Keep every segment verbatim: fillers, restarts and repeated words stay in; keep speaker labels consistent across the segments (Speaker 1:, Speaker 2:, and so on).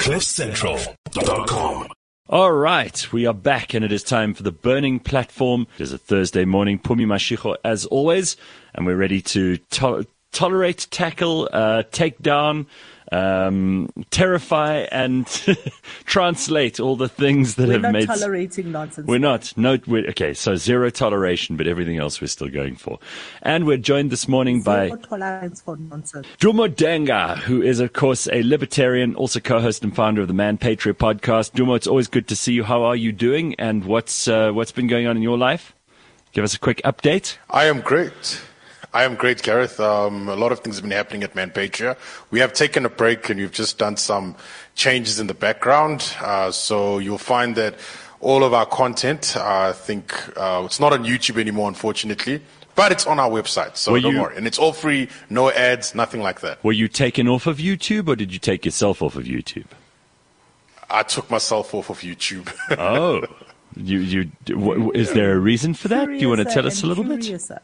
Speaker 1: cliff central dot com.
Speaker 2: All right, we are back, and it is time for the Burning Platform. It is a Thursday morning. Pumi Mashiko, as always, and we're ready to to- tolerate, tackle, uh, take down, um, terrify, and translate all the things that
Speaker 3: we're
Speaker 2: have
Speaker 3: not
Speaker 2: made...
Speaker 3: tolerating nonsense.
Speaker 2: We're not. No, we're, okay, so zero toleration, but everything else we're still going for. And we're joined this morning
Speaker 3: Zero
Speaker 2: by
Speaker 3: tolerance for nonsense.
Speaker 2: Dumo Denga, who is, of course, a libertarian, also co-host and founder of the Man Patriot podcast. Dumo, it's always good to see you. How are you doing, and what's uh, what's been going on in your life? Give us a quick update.
Speaker 4: I am great. I am great, Gareth. Um, a lot of things have been happening at Man Patriot. We have taken a break, and we've just done some changes in the background. Uh, so you'll find that all of our content, uh, I think, uh, it's not on YouTube anymore, unfortunately. But it's on our website, so
Speaker 2: Were
Speaker 4: don't
Speaker 2: you-
Speaker 4: worry. And it's all free, no ads, nothing like that.
Speaker 2: Were you taken off of YouTube, or did you take yourself off of YouTube?
Speaker 4: I took myself off of YouTube.
Speaker 2: Oh, you you w- is there a reason for that? Do you want to
Speaker 3: Curiouser
Speaker 2: tell us a
Speaker 3: and
Speaker 2: little bit?
Speaker 3: curiouser.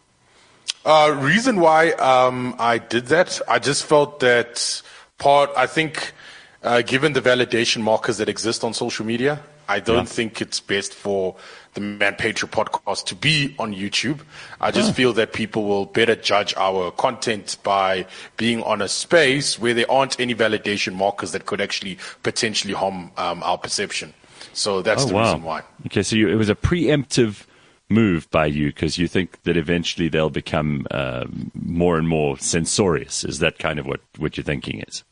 Speaker 4: Uh, reason why um, I did that, I just felt that part, I think, uh, given the validation markers that exist on social media, I don't
Speaker 2: Yeah.
Speaker 4: think it's best for the Man Patriot podcast to be on YouTube. I just feel that people will better judge our content by being on a space where there aren't any validation markers that could actually potentially harm um, our perception. So that's
Speaker 2: Oh,
Speaker 4: the
Speaker 2: wow.
Speaker 4: reason why.
Speaker 2: Okay, so you, it was a preemptive move by you because you think that eventually they'll become uh, more and more censorious. Is that kind of what, what your thinking is?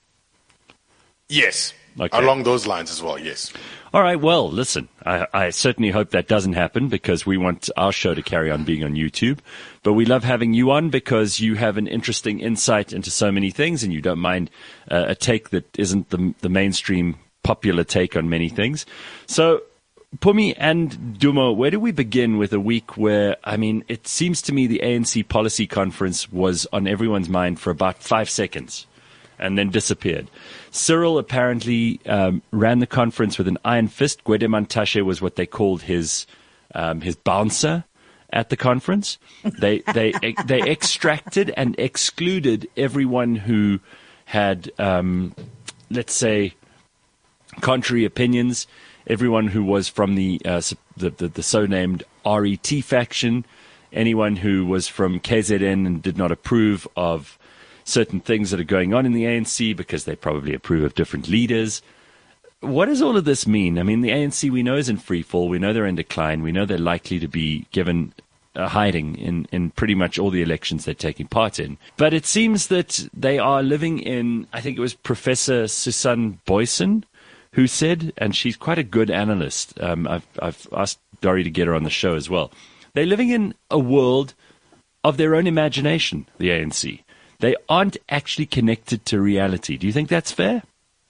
Speaker 4: Yes.
Speaker 2: Okay.
Speaker 4: Along those lines as well, yes.
Speaker 2: All right, well, listen, I, I certainly hope that doesn't happen because we want our show to carry on being on YouTube. But we love having you on because you have an interesting insight into so many things and you don't mind uh, a take that isn't the, the mainstream popular take on many things. So, Pumi and Dumo, where do we begin with a week where, I mean, it seems to me the A N C policy conference was on everyone's mind for about five seconds and then disappeared. Cyril apparently um, ran the conference with an iron fist. Gwede Mantashe was what they called his um, his bouncer at the conference. They they they extracted and excluded everyone who had, um, let's say, contrary opinions. Everyone who was from the, uh, the, the the so-named R E T faction, anyone who was from K Z N and did not approve of certain things that are going on in the A N C because they probably approve of different leaders. What does all of this mean? I mean, the A N C we know is in free fall. We know they're in decline. We know they're likely to be given a hiding in, in pretty much all the elections they're taking part in. But it seems that they are living in, I think it was Professor Susan Boyson who said, and she's quite a good analyst. Um, I've, I've asked Dori to get her on the show as well. They're living in a world of their own imagination, the A N C. They aren't actually connected to reality. Do you think that's fair?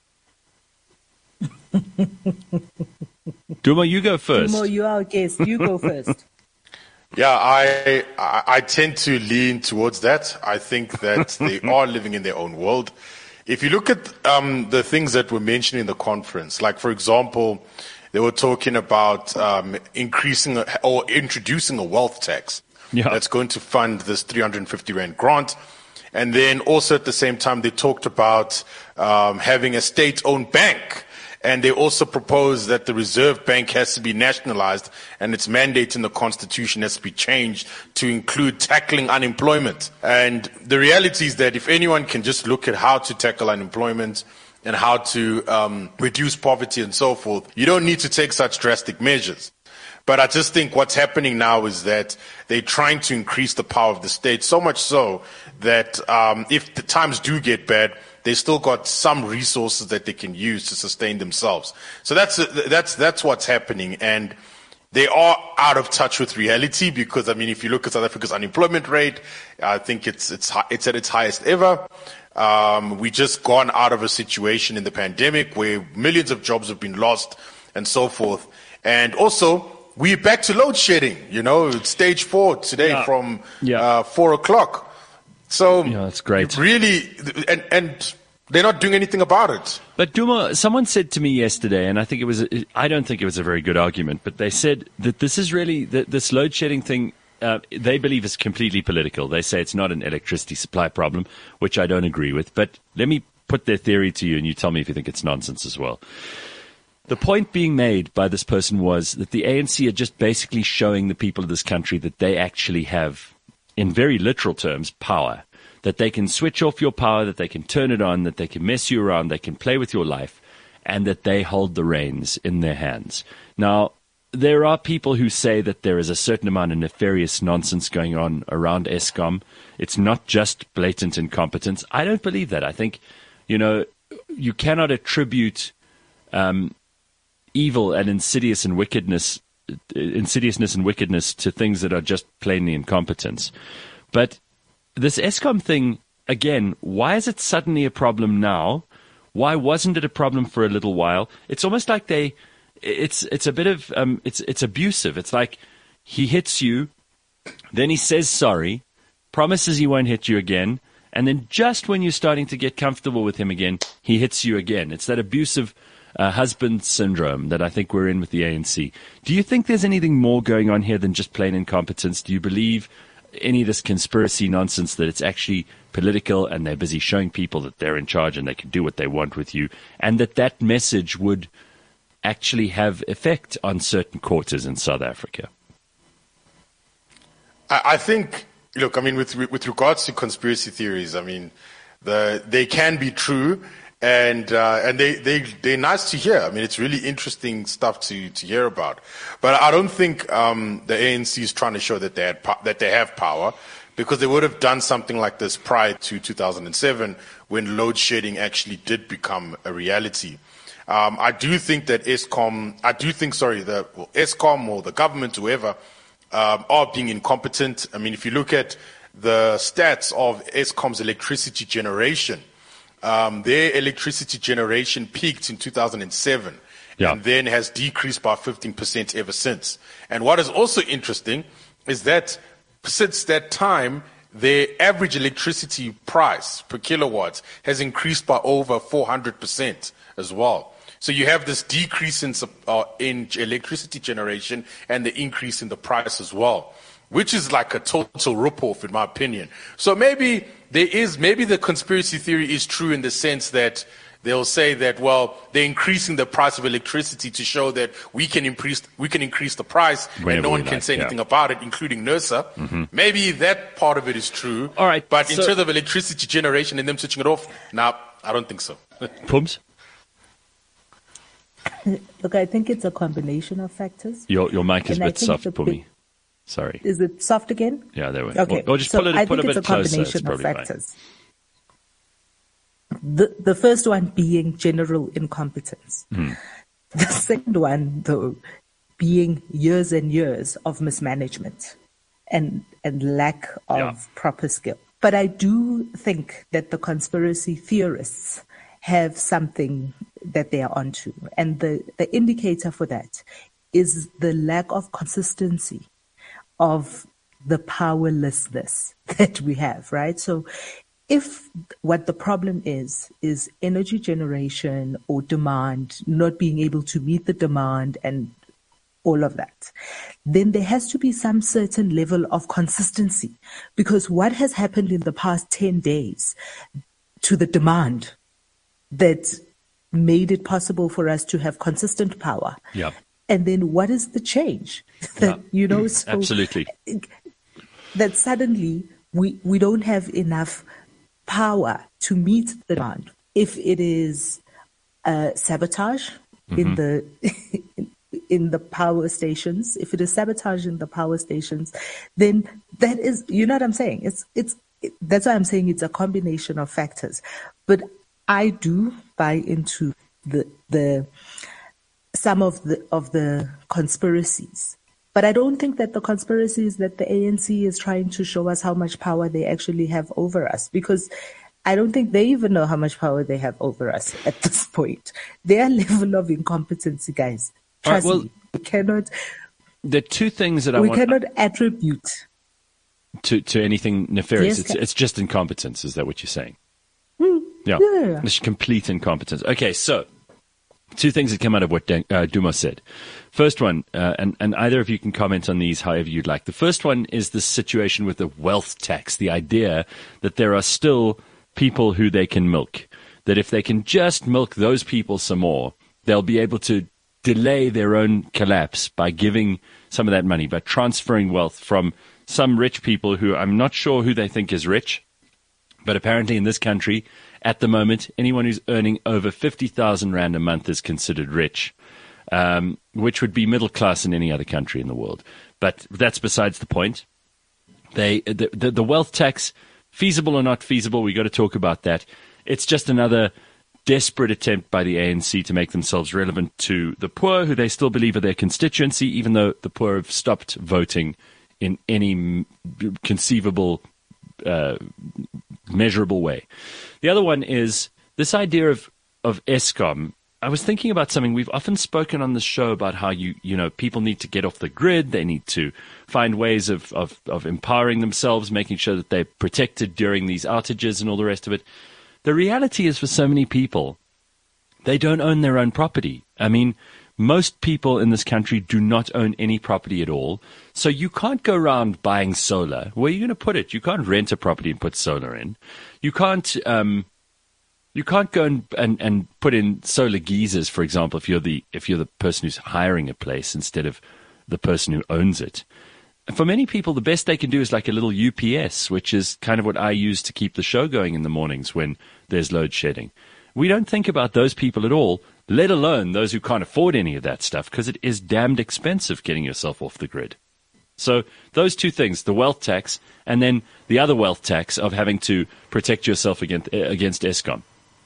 Speaker 2: Dumo, you go first.
Speaker 3: Dumo, you are our guest. You go first.
Speaker 4: Yeah, I, I I tend to lean towards that. I think that they are living in their own world. If you look at um, the things that were mentioned in the conference, like, for example, they were talking about um, increasing a, or introducing a wealth tax
Speaker 2: Yeah.
Speaker 4: that's going to fund this three hundred fifty rand grant. And then also at the same time, they talked about um, having a state-owned bank. And they also proposed that the Reserve Bank has to be nationalized and its mandate in the Constitution has to be changed to include tackling unemployment. And the reality is that if anyone can just look at how to tackle unemployment and how to um, reduce poverty and so forth, you don't need to take such drastic measures. But I just think what's happening now is that they're trying to increase the power of the state, so much so that um, if the times do get bad, they still got some resources that they can use to sustain themselves. So that's that's that's what's happening, and they are out of touch with reality because, I mean, if you look at South Africa's unemployment rate, I think it's it's it's at its highest ever. Um, we just gone out of a situation in the pandemic where millions of jobs have been lost and so forth, and also we're back to load shedding. You know, it's stage four today
Speaker 2: Yeah.
Speaker 4: from
Speaker 2: Yeah.
Speaker 4: Uh, four o'clock. So
Speaker 2: Yeah, that's great.
Speaker 4: Really, and and they're not doing anything about it.
Speaker 2: But Duma, someone said to me yesterday, and I think it was, a, I don't think it was a very good argument, but they said that this is really, that this load shedding thing, uh, they believe is completely political. They say it's not an electricity supply problem, which I don't agree with. But let me put their theory to you, and you tell me if you think it's nonsense as well. The point being made by this person was that the A N C are just basically showing the people of this country that they actually have, in very literal terms, power. That they can switch off your power, that they can turn it on, that they can mess you around, they can play with your life, and that they hold the reins in their hands. Now, there are people who say that there is a certain amount of nefarious nonsense going on around Eskom. It's not just blatant incompetence. I don't believe that. I think, you know, you cannot attribute um, evil and insidious and wickedness, insidiousness and wickedness to things that are just plainly incompetence. But this Eskom thing, again, why is it suddenly a problem now? Why wasn't it a problem for a little while? It's almost like they, it's it's a bit of, um, it's it's abusive. It's like he hits you, then he says sorry, promises he won't hit you again, and then just when you're starting to get comfortable with him again, he hits you again. It's that abusive uh, husband syndrome that I think we're in with the A N C. Do you think there's anything more going on here than just plain incompetence? Do you believe any of this conspiracy nonsense that it's actually political and they're busy showing people that they're in charge and they can do what they want with you, and that that message would actually have effect on certain quarters in South Africa?
Speaker 4: I, I think, look, I mean, with with regards to conspiracy theories, I mean, the they can be true, and uh, and they they they're nice to hear. I mean, it's really interesting stuff to to hear about. But I don't think um, the A N C is trying to show that they had po- that they have power, because they would have done something like this prior to two thousand seven, when load shedding actually did become a reality. Um, I do think that Eskom, I do think, sorry, the well, Eskom or the government, whoever, um, are being incompetent. I mean, if you look at the stats of Eskom's electricity generation, um, their electricity generation peaked in two thousand seven, yeah, and then has decreased by fifteen percent ever since. And what is also interesting is that since that time, their average electricity price per kilowatt has increased by over four hundred percent as well. So you have this decrease in, uh, in electricity generation and the increase in the price as well, which is like a total rip-off in my opinion. So maybe there is, maybe the conspiracy theory is true in the sense that they'll say that, well, they're increasing the price of electricity to show that we can increase, we can increase the price Whenever and no one can like, say yeah. anything about it, including NERSA. Mm-hmm. Maybe that part of it is true.
Speaker 2: All right.
Speaker 4: But
Speaker 2: so
Speaker 4: in terms of electricity generation and them switching it off, nah, I don't think so.
Speaker 2: Pums?
Speaker 3: Look, I think it's a combination of factors.
Speaker 2: Your your mic is
Speaker 3: and
Speaker 2: a bit soft, Pumi. Sorry.
Speaker 3: Is it soft again?
Speaker 2: Yeah, there we
Speaker 3: go. Okay.
Speaker 2: Or, or just
Speaker 3: so
Speaker 2: put it,
Speaker 3: I
Speaker 2: put
Speaker 3: think
Speaker 2: a
Speaker 3: it's
Speaker 2: bit
Speaker 3: a combination
Speaker 2: closer.
Speaker 3: of factors. Fine. The the first one being general incompetence. Hmm. The second one, though, being years and years of mismanagement and and lack of yeah. proper skill. But I do think that the conspiracy theorists have something that they are onto. And the, the indicator for that is the lack of consistency of the powerlessness that we have, right? So if what the problem is, is energy generation or demand, not being able to meet the demand and all of that, then there has to be some certain level of consistency. Because what has happened in the past ten days to the demand that made it possible for us to have consistent power.
Speaker 2: Yeah.
Speaker 3: And then what is the change? that,
Speaker 2: yeah.
Speaker 3: You know, so
Speaker 2: absolutely.
Speaker 3: That suddenly we, we don't have enough power to meet the demand. If it is uh, sabotage mm-hmm. in the in the power stations, if it is sabotage in the power stations, then that is, you know what I'm saying? It's it's it, that's why I'm saying it's a combination of factors. But I do buy into the the some of the of the conspiracies, but I don't think that the conspiracy is that the A N C is trying to show us how much power they actually have over us, because I don't think they even know how much power they have over us at this point. Their level of incompetency, guys, trust
Speaker 2: right, well,
Speaker 3: me, we cannot.
Speaker 2: The two things that I
Speaker 3: we
Speaker 2: want
Speaker 3: cannot attribute
Speaker 2: to to anything nefarious.
Speaker 3: Yes,
Speaker 2: it's it's just incompetence. Is that what you're saying?
Speaker 3: Mm.
Speaker 2: Yeah.
Speaker 3: Yeah.
Speaker 2: It's complete incompetence. Okay, so two things that come out of what uh, Duma said. First one, uh, and, and either of you can comment on these however you'd like. The first one is the situation with the wealth tax, the idea that there are still people who they can milk, that if they can just milk those people some more, they'll be able to delay their own collapse by giving some of that money, by transferring wealth from some rich people who I'm not sure who they think is rich, but apparently in this country, at the moment, anyone who's earning over fifty thousand rand a month is considered rich, um, which would be middle class in any other country in the world. But that's besides the point. They, the, the, the wealth tax, feasible or not feasible, we got to talk about that. It's just another desperate attempt by the A N C to make themselves relevant to the poor, who they still believe are their constituency, even though the poor have stopped voting in any conceivable, uh, measurable way. The other one is this idea of, of Eskom. I was thinking about something. We've often spoken on the show about how you, you know, people need to get off the grid. They need to find ways of, of, of empowering themselves, making sure that they're protected during these outages and all the rest of it. The reality is, for so many people, they don't own their own property. I mean, most people in this country do not own any property at all. So you can't go around buying solar. Where are you going to put it? You can't rent a property and put solar in. You can't, um, you can't go and, and, and put in solar geysers, for example, if you're the, if you're the person who's hiring a place instead of the person who owns it. For many people, the best they can do is like a little U P S, which is kind of what I use to keep the show going in the mornings when there's load shedding. We don't think about those people at all, let alone those who can't afford any of that stuff, because it is damned expensive getting yourself off the grid. So those two things, the wealth tax and then the other wealth tax of having to protect yourself against, against Eskom.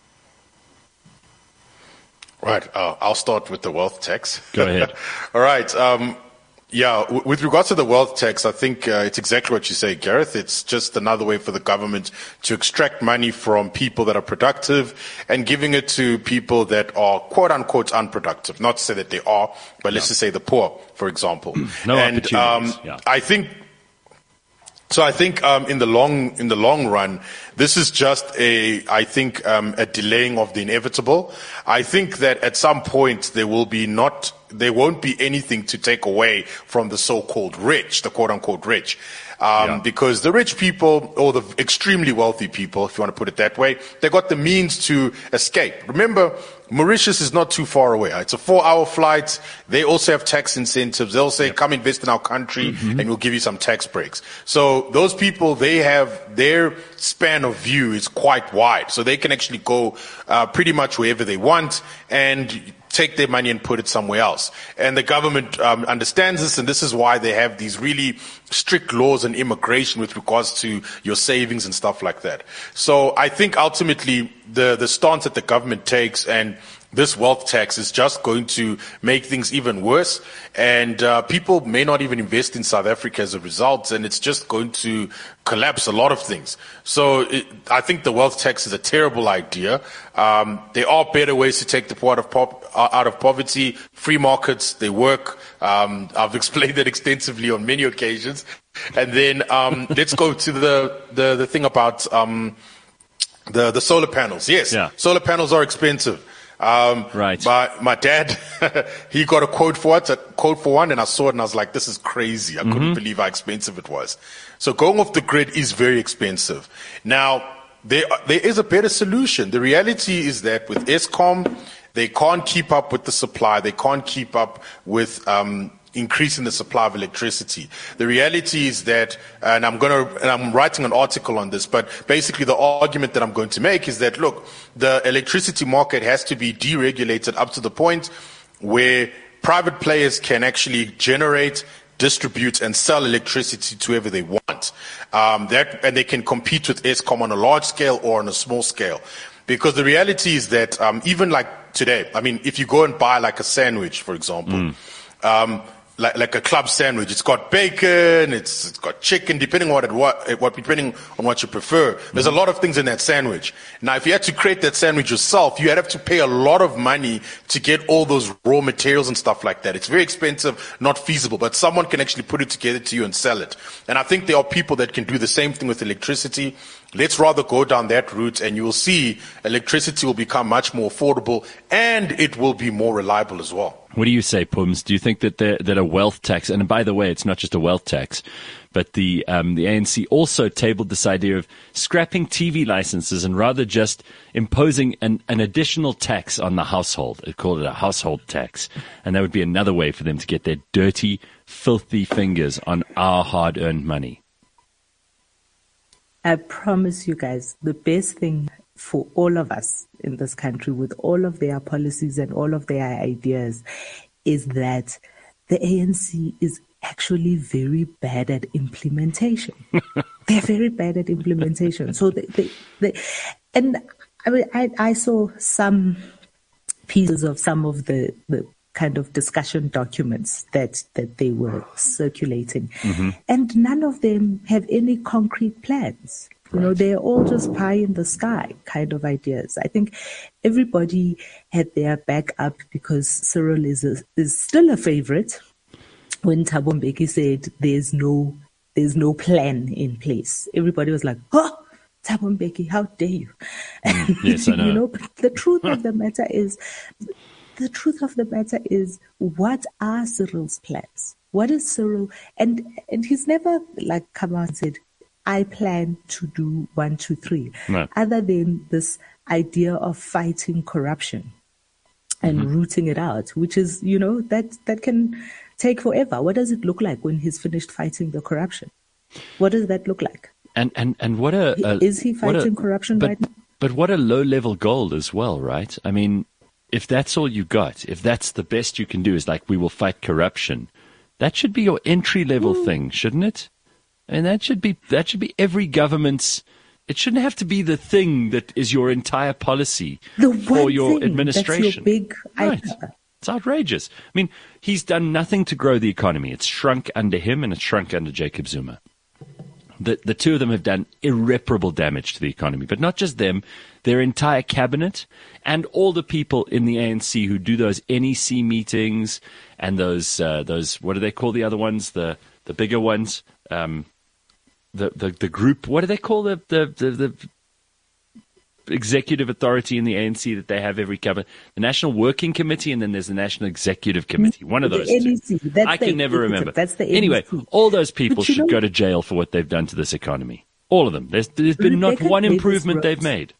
Speaker 4: Right. Uh, I'll start with the wealth tax.
Speaker 2: Go ahead.
Speaker 4: All right. Um, Yeah, w- with regards to the wealth tax, I think uh, it's exactly what you say, Gareth. It's just another way for the government to extract money from people that are productive and giving it to people that are quote-unquote unproductive. Not to say that they are, but let's no. just say the poor, for example.
Speaker 2: No
Speaker 4: and,
Speaker 2: opportunities.
Speaker 4: Um,
Speaker 2: yeah.
Speaker 4: I think... So I think um, in the long in the long run, this is just a I think um, a delaying of the inevitable. I think that at some point there will be not there won't be anything to take away from the so-called rich, the quote-unquote rich. Um, yeah. Because the rich people, or the extremely wealthy people, if you want to put it that way, they got the means to escape. Remember, Mauritius is not too far away. It's a four-hour flight. They also have tax incentives. They'll say, yep. come invest in our country, mm-hmm. and we'll give you some tax breaks. So those people, they have their span of view is quite wide. So they can actually go uh, pretty much wherever they want and take their money and put it somewhere else. And the government um, understands this, and this is why they have these really strict laws on immigration with regards to your savings and stuff like that. So I think ultimately the, the stance that the government takes and this wealth tax is just going to make things even worse, and uh, people may not even invest in South Africa as a result, and it's just going to collapse a lot of things. So it, I think the wealth tax is a terrible idea. Um, there are better ways to take the poor out of, pop, out of poverty. Free markets, they work. Um, I've explained that extensively on many occasions. And then um, let's go to the, the, the thing about um, the, the solar panels. Yes,
Speaker 2: yeah.
Speaker 4: Solar panels are expensive. Um,
Speaker 2: right.
Speaker 4: My, my dad, he got a quote for it, a quote for one, and I saw it and I was like, this is crazy. I mm-hmm. couldn't believe how expensive it was. So going off the grid is very expensive. Now, there, there is a better solution. The reality is that with Eskom, they can't keep up with the supply. They can't keep up with, um, increasing the supply of electricity. The reality is that, and I'm going to, and I'm writing an article on this, but basically the argument that I'm going to make is that, look, the electricity market has to be deregulated up to the point where private players can actually generate, distribute, and sell electricity to whoever they want. Um, that, and they can compete with Eskom on a large scale or on a small scale. Because the reality is that, um, even like today, I mean, if you go and buy like a sandwich, for example, mm. um, Like, like a club sandwich. It's got bacon, it's, it's got chicken, depending on what, it, what, what, depending on what you prefer. There's mm-hmm. a lot of things in that sandwich. Now, if you had to create that sandwich yourself, you'd have to pay a lot of money to get all those raw materials and stuff like that. It's very expensive, not feasible, but someone can actually put it together to you and sell it. And I think there are people that can do the same thing with electricity. Let's rather go down that route, and you will see electricity will become much more affordable, and it will be more reliable as well.
Speaker 2: What do you say, Pums? Do you think that the, that a wealth tax, and by the way, it's not just a wealth tax, but the um, the A N C also tabled this idea of scrapping T V licenses and rather just imposing an, an additional tax on the household. They called it a household tax. And that would be another way for them to get their dirty, filthy fingers on our hard-earned money.
Speaker 3: I promise you guys, the best thing for all of us in this country, with all of their policies and all of their ideas, is that the A N C is actually very bad at implementation. They're very bad at implementation. So they, they, they and I mean, I, I saw some pieces of some of the, the kind of discussion documents that, that they were circulating. Mm-hmm. And none of them have any concrete plans. You know, they're all just pie in the sky kind of ideas. I think everybody had their back up because Cyril is a, is still a favorite. When Thabo Mbeki said there's no there's no plan in place, everybody was like, "Oh, Thabo Mbeki, how dare you?"
Speaker 2: Mm, yes, I know.
Speaker 3: You know, but the truth of the matter is, the truth of the matter is, what are Cyril's plans? What is Cyril? And and he's never like come out and said, I plan to do one, two, three, no. Other than this idea of fighting corruption and mm-hmm. rooting it out, which is, you know, that, that can take forever. What does it look like when he's finished fighting the corruption? What does that look like?
Speaker 2: And and, and what a, a
Speaker 3: is he fighting a, corruption
Speaker 2: but,
Speaker 3: right now?
Speaker 2: But what a low level goal as well, right? I mean, if that's all you got, if that's the best you can do is like, we will fight corruption, that should be your entry level mm. thing, shouldn't it? And that should be that should be every government's. It shouldn't have to be the thing that is your entire policy for your administration.
Speaker 3: That's your big
Speaker 2: right.
Speaker 3: idea.
Speaker 2: It's outrageous. I mean, he's done nothing to grow the economy. It's shrunk under him, and it's shrunk under Jacob Zuma. The the two of them have done irreparable damage to the economy. But not just them, their entire cabinet and all the people in the A N C who do those N E C meetings and those uh, those what do they call the other ones? The the bigger ones. Um, The, the the group, what do they call the, the, the, the executive authority in the A N C that they have every cabinet? The National Working Committee, and then there's the National Executive Committee. One of those
Speaker 3: the N E C.
Speaker 2: two.
Speaker 3: That's
Speaker 2: I can
Speaker 3: the,
Speaker 2: never remember.
Speaker 3: That's the N E C.
Speaker 2: Anyway, all those people should
Speaker 3: know,
Speaker 2: go to jail for what they've done to this economy. All of them. There's, there's been
Speaker 3: Rebecca
Speaker 2: not one
Speaker 3: Davis
Speaker 2: improvement
Speaker 3: wrote,
Speaker 2: they've made.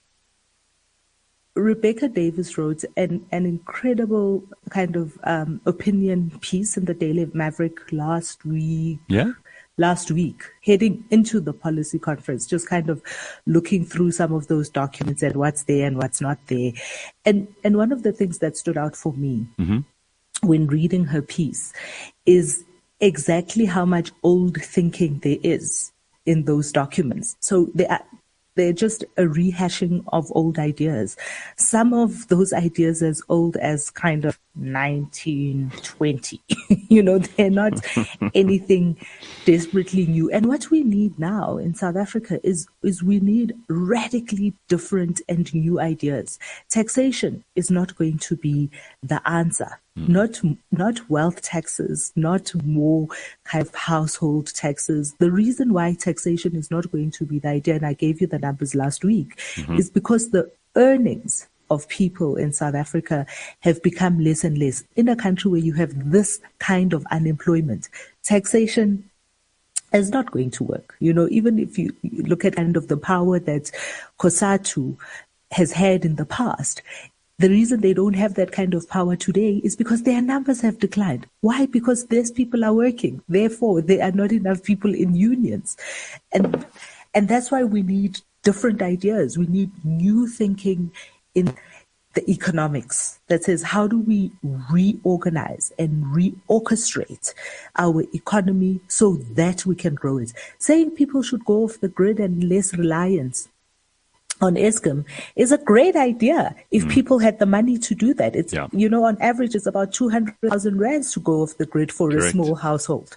Speaker 3: Rebecca Davis wrote an, an incredible kind of um, opinion piece in the Daily Maverick last week.
Speaker 2: Yeah.
Speaker 3: Last week, heading into the policy conference, just kind of looking through some of those documents and what's there and what's not there. And and one of the things that stood out for me mm-hmm. when reading her piece is exactly how much old thinking there is in those documents. So they are, they're just a rehashing of old ideas. Some of those ideas as old as kind of nineteen twenty. You know, they're not anything desperately new. And what we need now in South Africa is, is we need radically different and new ideas. Taxation is not going to be the answer. Mm. Not, not wealth taxes, not more kind of household taxes. The reason why taxation is not going to be the idea, and I gave you the numbers last week, mm-hmm. is because the earnings of people in South Africa have become less and less. In a country where you have this kind of unemployment, taxation is not going to work. You know, even if you look at kind of the power that COSATU has had in the past, the reason they don't have that kind of power today is because their numbers have declined. Why? Because less people are working. Therefore, there are not enough people in unions. And, and that's why we need different ideas. We need new thinking in the economics that says, how do we reorganize and reorchestrate our economy so that we can grow it? Saying people should go off the grid and less reliance on Eskom is a great idea if mm. people had the money to do that. It's, yeah. you know, on average, it's about two hundred thousand rands to go off the grid for Correct. a small household.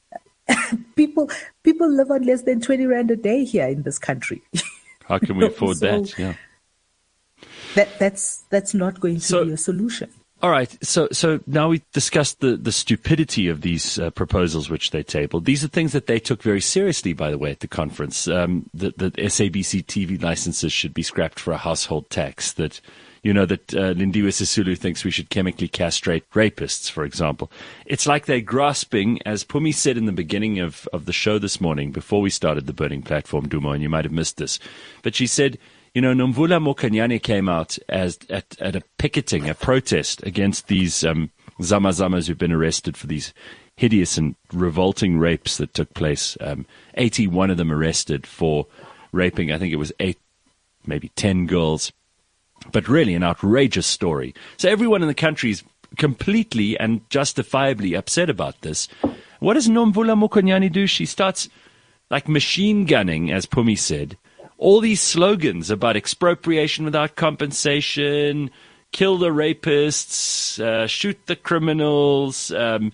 Speaker 3: people, people live on less than twenty rand a day here in this country.
Speaker 2: How can we afford so, that? Yeah.
Speaker 3: That, that's, that's not going to so, be a solution.
Speaker 2: All right. So, so now we discussed the, the stupidity of these uh, proposals which they tabled. These are things that they took very seriously, by the way, at the conference. Um, that, that S A B C T V licenses should be scrapped for a household tax. That, you know, that uh, Lindiwe Sisulu thinks we should chemically castrate rapists, for example. It's like they're grasping, as Pumi said in the beginning of, of the show this morning, before we started the Burning Platform, Dumo, and you might have missed this. But she said, you know, Nomvula Mokanyane came out as at, at a picketing, a protest against these um, Zama Zamas who've been arrested for these hideous and revolting rapes that took place. Um, eighty-one of them arrested for raping, I think it was eight, maybe ten girls. But really an outrageous story. So everyone in the country is completely and justifiably upset about this. What does Nomvula Mokanyane do? She starts like machine gunning, as Pumi said, all these slogans about expropriation without compensation, kill the rapists, uh, shoot the criminals, um,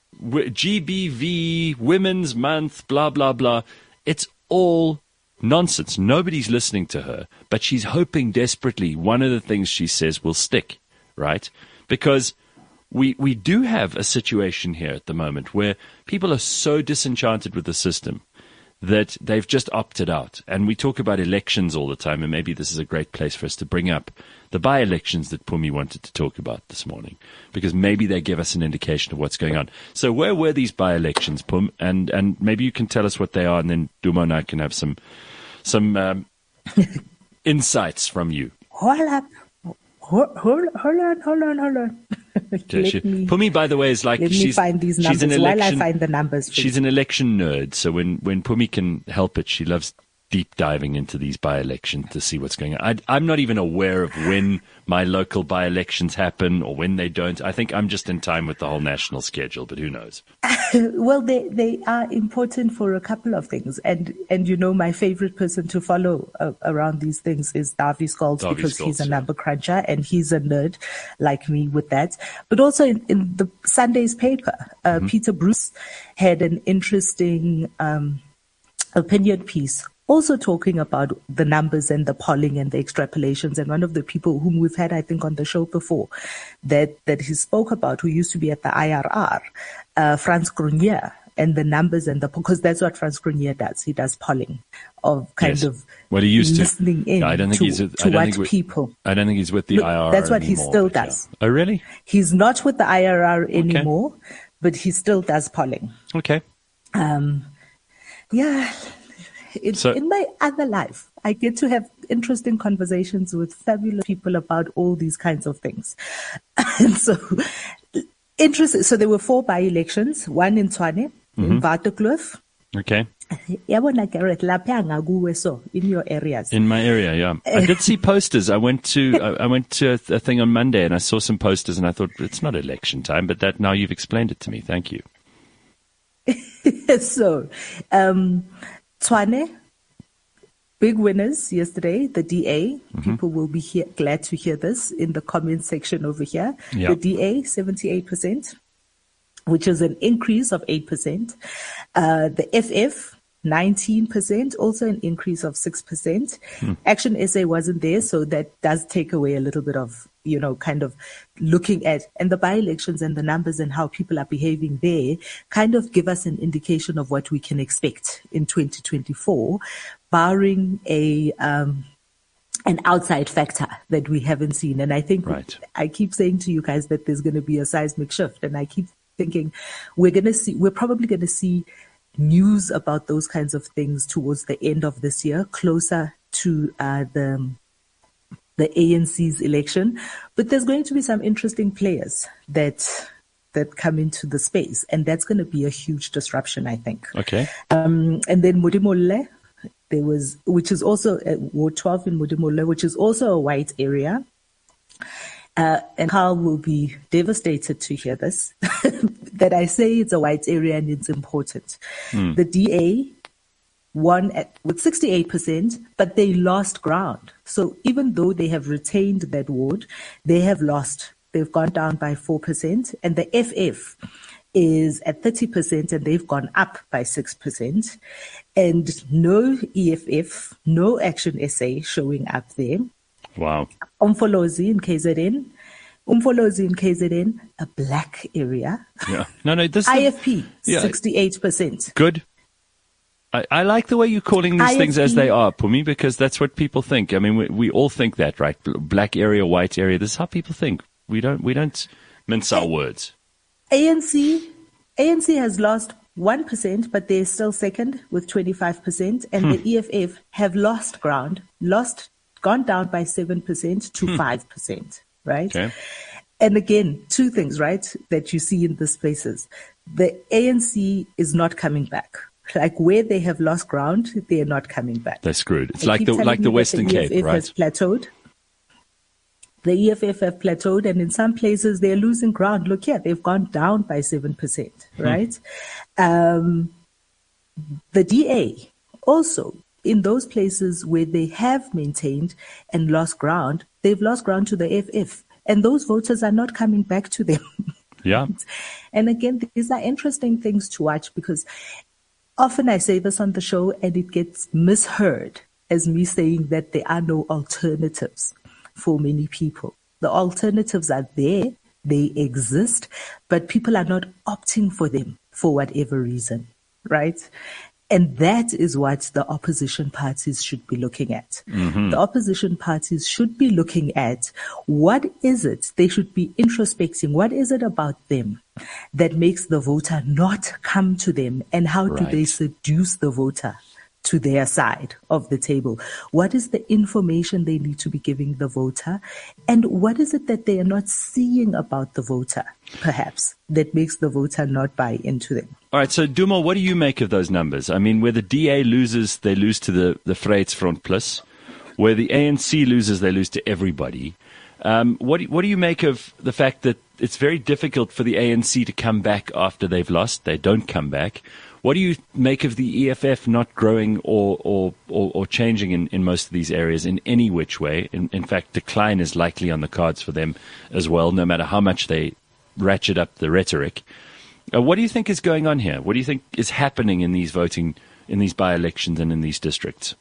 Speaker 2: G B V, Women's Month, blah, blah, blah. It's all nonsense. Nobody's listening to her, but she's hoping desperately one of the things she says will stick, right? Because we we do have a situation here at the moment where people are so disenchanted with the system that they've just opted out. And we talk about elections all the time, and maybe this is a great place for us to bring up the by-elections that Pumi wanted to talk about this morning, because maybe they give us an indication of what's going on. So where were these by-elections, Pum? And and maybe you can tell us what they are, and then Duma and I can have some some um, insights from you.
Speaker 3: Hold up. Hold, hold, hold on, hold on, hold on.
Speaker 2: Let she, me, Pumi, by the way, is like
Speaker 3: let
Speaker 2: she's,
Speaker 3: me find these numbers
Speaker 2: she's an election,
Speaker 3: while I find the numbers.
Speaker 2: She's an election nerd, so when, when Pumi can help it, she loves deep diving into these by-elections to see what's going on. I, I'm not even aware of when my local by-elections happen or when they don't. I think I'm just in time with the whole national schedule, but who knows?
Speaker 3: Well, they, they are important for a couple of things. And, and you know, my favorite person to follow uh, around these things is Davy Skulls, Davy because Skulls, he's a yeah. number cruncher and he's a nerd like me with that. But also in, in the Sunday's paper, uh, mm-hmm. Peter Bruce had an interesting um, opinion piece also talking about the numbers and the polling and the extrapolations. And one of the people whom we've had, I think, on the show before that, that he spoke about, who used to be at the I R R, uh, Frans Cronje, and the numbers and the, because that's what Frans Cronje does. He does polling of kind yes. of
Speaker 2: well, he used
Speaker 3: listening
Speaker 2: to.
Speaker 3: in
Speaker 2: no, I don't think
Speaker 3: to,
Speaker 2: he's with,
Speaker 3: to
Speaker 2: I don't
Speaker 3: what
Speaker 2: think with,
Speaker 3: people.
Speaker 2: I don't think he's with the
Speaker 3: Look,
Speaker 2: I R R
Speaker 3: that's what
Speaker 2: anymore,
Speaker 3: he still does.
Speaker 2: Yeah. Oh, really?
Speaker 3: He's not with the I R R anymore,
Speaker 2: okay.
Speaker 3: but he still does polling.
Speaker 2: Okay.
Speaker 3: Um, yeah. In, so, in my other life, I get to have interesting conversations with fabulous people about all these kinds of things. And so, interesting. So there were four by-elections, one in Tshwane, mm-hmm. in Waterkloof.
Speaker 2: Okay.
Speaker 3: Yabona Garrett, so in your areas.
Speaker 2: In my area, yeah. I did see posters. I went to I, I went to a, a thing on Monday and I saw some posters and I thought, it's not election time, but that now you've explained it to me. Thank you.
Speaker 3: So, um, Tshwane, big winners yesterday, the D A. Mm-hmm. People will be here, glad to hear this in the comment section over here. Yep. The D A, seventy-eight percent, which is an increase of eight percent. Uh, the F F, nineteen percent, also an increase of six percent. Hmm. Action S A wasn't there, so that does take away a little bit of, you know, kind of looking at, and the by-elections and the numbers and how people are behaving there kind of give us an indication of what we can expect in twenty twenty-four, barring a, um, an outside factor that we haven't seen. And I think right. I keep saying to you guys that there's going to be a seismic shift, and I keep thinking we're going to see, we're probably going to see news about those kinds of things towards the end of this year, closer to uh, the the A N C's election. But there's going to be some interesting players that that come into the space, and that's going to be a huge disruption, I think.
Speaker 2: Okay.
Speaker 3: Um, and then Modimolle, there was, which is also uh, Ward twelve in Modimolle, which is also a white area. Uh, and Carl will be devastated to hear this, that I say it's a white area and it's important. Mm. The D A won at, with sixty-eight percent, but they lost ground. So even though they have retained that ward, they have lost. They've gone down by four percent. And the F F is at thirty percent and they've gone up by six percent. And no E F F, no Action S A showing up there.
Speaker 2: Wow.
Speaker 3: Umfolozi in K Z N, Umfolozi in K Z N, a black area.
Speaker 2: Yeah. No, no, this
Speaker 3: I F P,
Speaker 2: yeah.
Speaker 3: sixty-eight percent.
Speaker 2: Good. I, I like the way you're calling these
Speaker 3: I F P,
Speaker 2: things as they are, Pumi, because that's what people think. I mean, we, we all think that, right? Black area, white area. This is how people think. We don't, we don't mince our words.
Speaker 3: A N C, A N C has lost one percent, but they're still second with twenty-five percent. And hmm. the E F F have lost ground, lost, gone down by seven percent to hmm. five percent, right?
Speaker 2: Okay.
Speaker 3: And again, two things, right, that you see in these places. The A N C is not coming back. Like where they have lost ground, they are not coming back.
Speaker 2: They're screwed. It's
Speaker 3: I
Speaker 2: like the like the Western
Speaker 3: the
Speaker 2: Cape,
Speaker 3: E F F
Speaker 2: right?
Speaker 3: Has plateaued. The E F F have plateaued, and in some places they're losing ground. Look here, they've gone down by seven percent, right? Hmm. Um, the D A also, in those places where they have maintained and lost ground, they've lost ground to the F F, and those voters are not coming back to them.
Speaker 2: Yeah.
Speaker 3: And again, these are interesting things to watch because often I say this on the show and it gets misheard as me saying that there are no alternatives for many people. The alternatives are there, they exist, but people are not opting for them for whatever reason, right? And that is what the opposition parties should be looking at. Mm-hmm. The opposition parties should be looking at what is it they should be introspecting. What is it about them that makes the voter not come to them? And how right. do they seduce the voter to their side of the table? What is the information they need to be giving the voter? And what is it that they are not seeing about the voter, perhaps, that makes the voter not buy into them?
Speaker 2: All right, so Dumo, what do you make of those numbers? I mean, where the D A loses, they lose to the, the Vryheidsfront Plus. Where the A N C loses, they lose to everybody. Um, what, do, what do you make of the fact that it's very difficult for the A N C to come back after they've lost? They don't come back. What do you make of the E F F not growing or or, or, or changing in, in most of these areas in any which way? In, in fact, decline is likely on the cards for them as well, no matter how much they ratchet up the rhetoric. Uh, what do you think is going on here? What do you think is happening in these voting, in these by-elections and in these districts?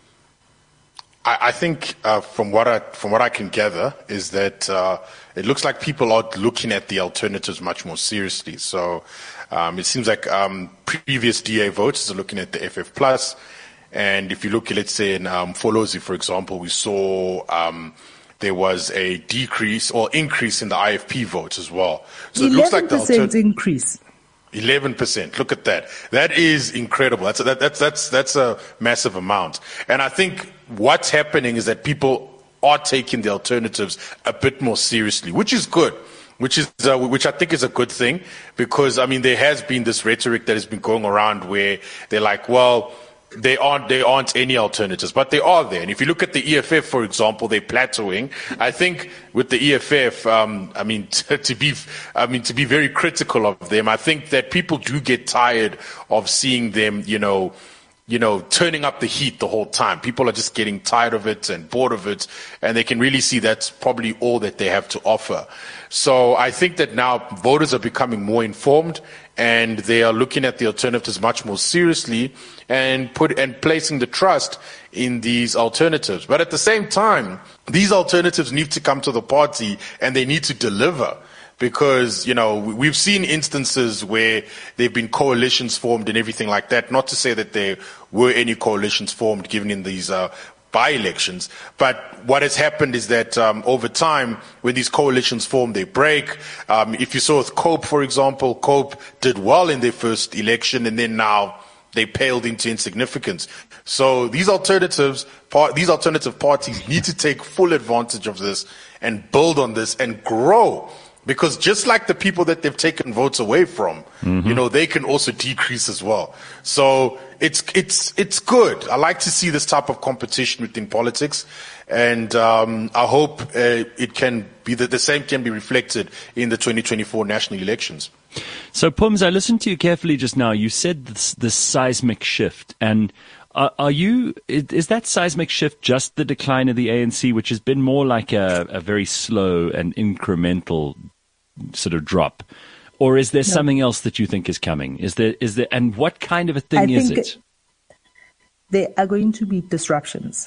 Speaker 4: I, I think uh, from what I from what I can gather is that uh, it looks like people are looking at the alternatives much more seriously. So um, it seems like um, previous D A voters are looking at the F F plus, and if you look, let's say in um, Folozi, for example, we saw um, there was a decrease or increase in the I F P votes as well. So it looks like the
Speaker 3: alter- increase.
Speaker 4: eleven percent. Look at that. That is incredible. That's a, that, that's that's that's a massive amount. And I think what's happening is that people are taking the alternatives a bit more seriously, which is good. Which is uh, which I think is a good thing, because I mean there has been this rhetoric that has been going around where they're like, well, They aren't, there aren't any alternatives, but they are there. And if you look at the E F F, for example, they're plateauing. I think with the E F F, um, I mean, to, to be, I mean, to be very critical of them, I think that people do get tired of seeing them, you know, you know, turning up the heat the whole time. People are just getting tired of it and bored of it, and they can really see that's probably all that they have to offer. So I think that now voters are becoming more informed, and they are looking at the alternatives much more seriously and put and placing the trust in these alternatives. But at the same time, these alternatives need to come to the party and they need to deliver. Because, you know, we've seen instances where there have been coalitions formed and everything like that. Not to say that there were any coalitions formed given in these uh, by-elections. But what has happened is that um, over time, when these coalitions form, they break. Um, if you saw with COPE, for example, COPE did well in their first election, and then now they paled into insignificance. So these alternatives, part, these alternative parties need to take full advantage of this and build on this and grow. Because just like the people that they've taken votes away from, mm-hmm. you know, they can also decrease as well. So it's it's it's good. I like to see this type of competition within politics, and um, I hope uh, it can be that the same can be reflected in the twenty twenty-four national elections.
Speaker 2: So, Pums, I listened to you carefully just now. You said this, this seismic shift, and Are, are you, is that seismic shift just the decline of the A N C, which has been more like a, a very slow and incremental sort of drop? Or is there no. something else that you think is coming? Is there, is there, and what kind of a thing
Speaker 3: I
Speaker 2: is
Speaker 3: think
Speaker 2: it?
Speaker 3: There are going to be disruptions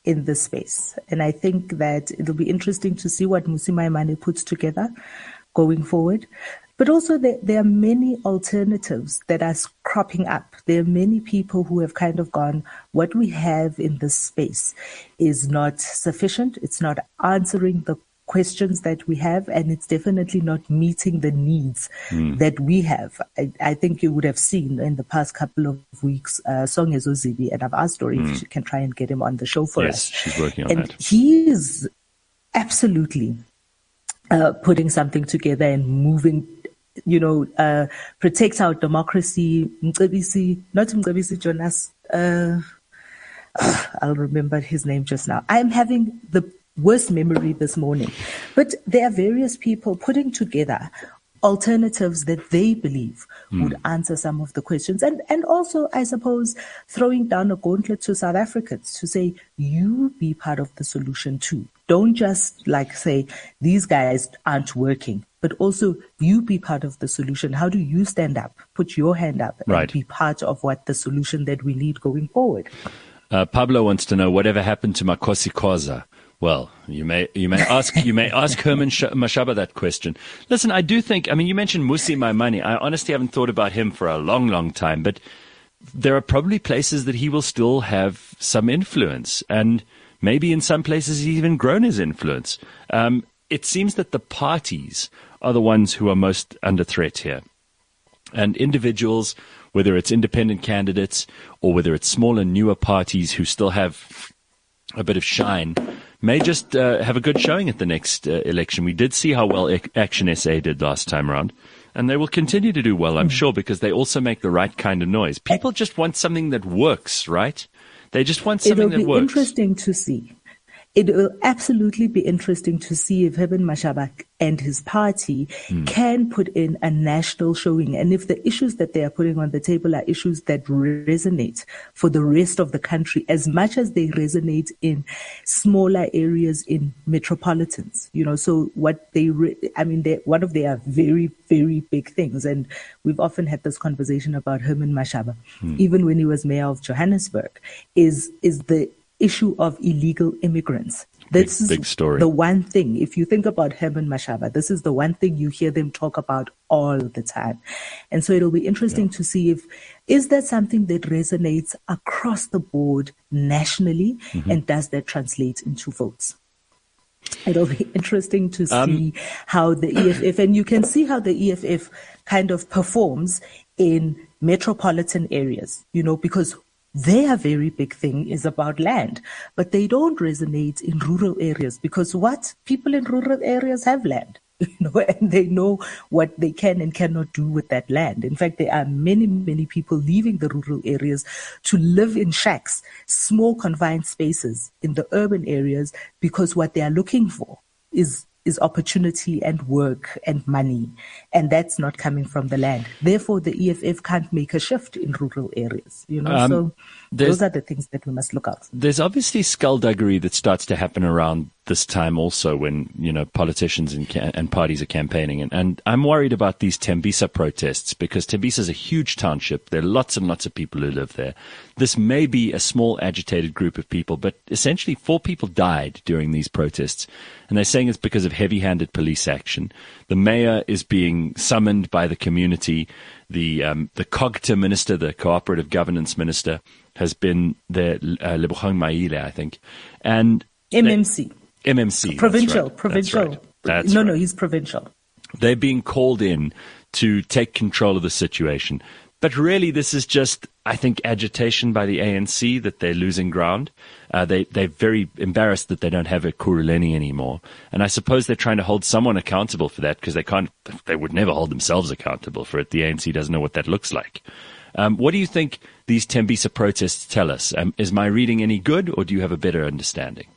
Speaker 3: in this space. And I think that it'll be interesting to see what Mmusi Maimane puts together going forward. But also there, there are many alternatives that are cropping up. There are many people who have kind of gone, what we have in this space is not sufficient. It's not answering the questions that we have, and it's definitely not meeting the needs mm. that we have. I, I think you would have seen in the past couple of weeks, uh, Songezo Zibi, and I've asked her mm. if she can try and get him on the show for
Speaker 2: yes,
Speaker 3: us.
Speaker 2: Yes, she's working on
Speaker 3: and
Speaker 2: that.
Speaker 3: He is absolutely uh, putting something together and moving, you know, uh, protect our democracy. Mcebisi, not Mcebisi Jonas, uh, I'll remember his name just now. I'm having the worst memory this morning. But there are various people putting together alternatives that they believe mm. would answer some of the questions. And, and also, I suppose, throwing down a gauntlet to South Africans to say, you be part of the solution too. Don't just like say, these guys aren't working, but also you be part of the solution. How do you stand up, put your hand up and
Speaker 2: right.
Speaker 3: be part of what the solution that we need going forward?
Speaker 2: Uh, Pablo wants to know, whatever happened to Makosi Khoza? Well, you may you may ask you may ask Herman Mashaba that question. Listen, I do think, I mean, you mentioned Mmusi Maimane. I honestly haven't thought about him for a long, long time, but there are probably places that he will still have some influence, and maybe in some places he's even grown his influence. Um, it seems that the parties are the ones who are most under threat here, and individuals, whether it's independent candidates or whether it's smaller, newer parties who still have a bit of shine, may just uh, have a good showing at the next uh, election. We did see how well Action S A did last time around, and they will continue to do well, I'm mm. sure, because they also make the right kind of noise. People just want something that works, right? They just want something that works.
Speaker 3: It'll be interesting to see. It will absolutely be interesting to see if Herman Mashaba and his party mm. can put in a national showing, and if the issues that they are putting on the table are issues that resonate for the rest of the country as much as they resonate in smaller areas in metropolitans. You know, so what they, re- I mean, they, one of their very, very big things, and we've often had this conversation about Herman Mashaba, mm. even when he was mayor of Johannesburg, is is the issue of illegal immigrants. This
Speaker 2: big, big
Speaker 3: is
Speaker 2: story.
Speaker 3: The one thing, if you think about Herman Mashaba, this is the one thing you hear them talk about all the time. And so it'll be interesting yeah. to see if, is that something that resonates across the board nationally, mm-hmm. and does that translate into votes? It'll be interesting to see um, how the E F F, and you can see how the E F F kind of performs in metropolitan areas, you know, because their very big thing is about land, but they don't resonate in rural areas, because what people in rural areas have land, you know, and they know what they can and cannot do with that land. In fact, there are many, many people leaving the rural areas to live in shacks, small confined spaces in the urban areas, because what they are looking for is is opportunity and work and money, and that's not coming from the land. Therefore, the E F F can't make a shift in rural areas, you know, um, so those are the things that we must look out for.
Speaker 2: There's obviously skullduggery that starts to happen around this time also, when, you know, politicians and, ca- and parties are campaigning. And, and I'm worried about these Tembisa protests, because Tembisa is a huge township. There are lots and lots of people who live there. This may be a small agitated group of people, but essentially four people died during these protests. And they're saying it's because of heavy-handed police action. The mayor is being summoned by the community. The um, the COGTA minister, the cooperative governance minister, has been there, uh, Lebogang Maile, I think. And
Speaker 3: M M C.
Speaker 2: They, M M C.
Speaker 3: Provincial.
Speaker 2: That's right.
Speaker 3: Provincial.
Speaker 2: That's right. That's
Speaker 3: no,
Speaker 2: right.
Speaker 3: no, he's provincial.
Speaker 2: They're being called in to take control of the situation. But really, this is just, I think, agitation by the A N C that they're losing ground. Uh, they, they're very embarrassed that they don't have a Kuruleni anymore. And I suppose they're trying to hold someone accountable for that, because they can't, they would never hold themselves accountable for it. The A N C doesn't know what that looks like. Um, what do you think these Tembisa protests tell us? Um, is my reading any good, or do you have a better understanding?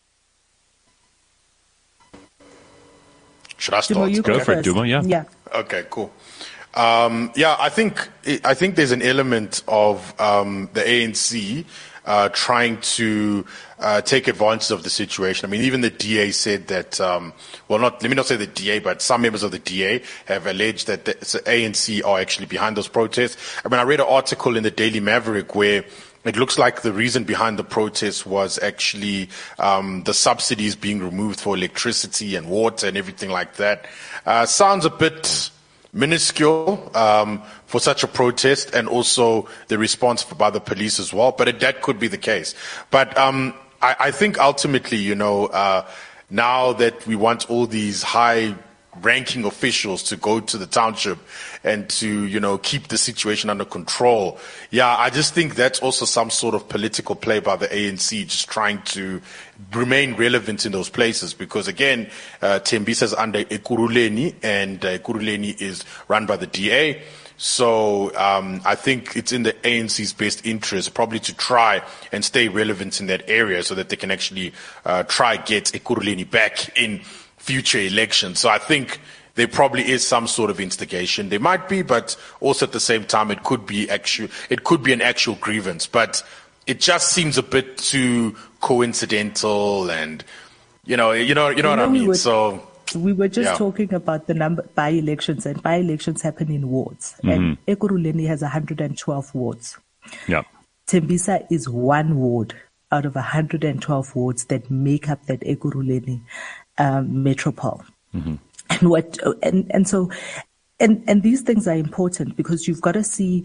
Speaker 4: Should I start?
Speaker 3: Dumo, you go,
Speaker 2: go for it, Dumo, yeah.
Speaker 3: Yeah.
Speaker 4: Okay, cool. Um, yeah, I think I think there's an element of um, the A N C uh, trying to uh, take advantage of the situation. I mean, even the D A said that. Um, well, not let me not say the D A, but some members of the D A have alleged that the A N C are actually behind those protests. I mean, I read an article in the Daily Maverick where it looks like the reason behind the protest was actually um, the subsidies being removed for electricity and water and everything like that. Uh, sounds a bit minuscule um, for such a protest, and also the response by the police as well. But it, that could be the case. But um, I, I think ultimately, you know, uh, now that we want all these high ranking officials to go to the township and to, you know, keep the situation under control. Yeah, I just think that's also some sort of political play by the A N C, just trying to remain relevant in those places. Because again, uh, Tembisa is under Ekurhuleni, and uh, Ekurhuleni is run by the D A. So um, I think it's in the A N C's best interest probably to try and stay relevant in that area so that they can actually uh, try get Ekurhuleni back in future elections. So I think there probably is some sort of instigation. There might be, but also at the same time, it could be actual, it could be an actual grievance. But it just seems a bit too coincidental, and you know, you know, you know what I mean. So
Speaker 3: we were just
Speaker 4: yeah.
Speaker 3: talking about the number by-elections, and by-elections happen in wards. Mm-hmm. And Ekurhuleni has one hundred twelve wards.
Speaker 2: Yeah,
Speaker 3: Tembisa is one ward out of one hundred twelve wards that make up that Ekurhuleni Um, metropole. Mm-hmm. And what, and, and so, and, and these things are important because you've got to see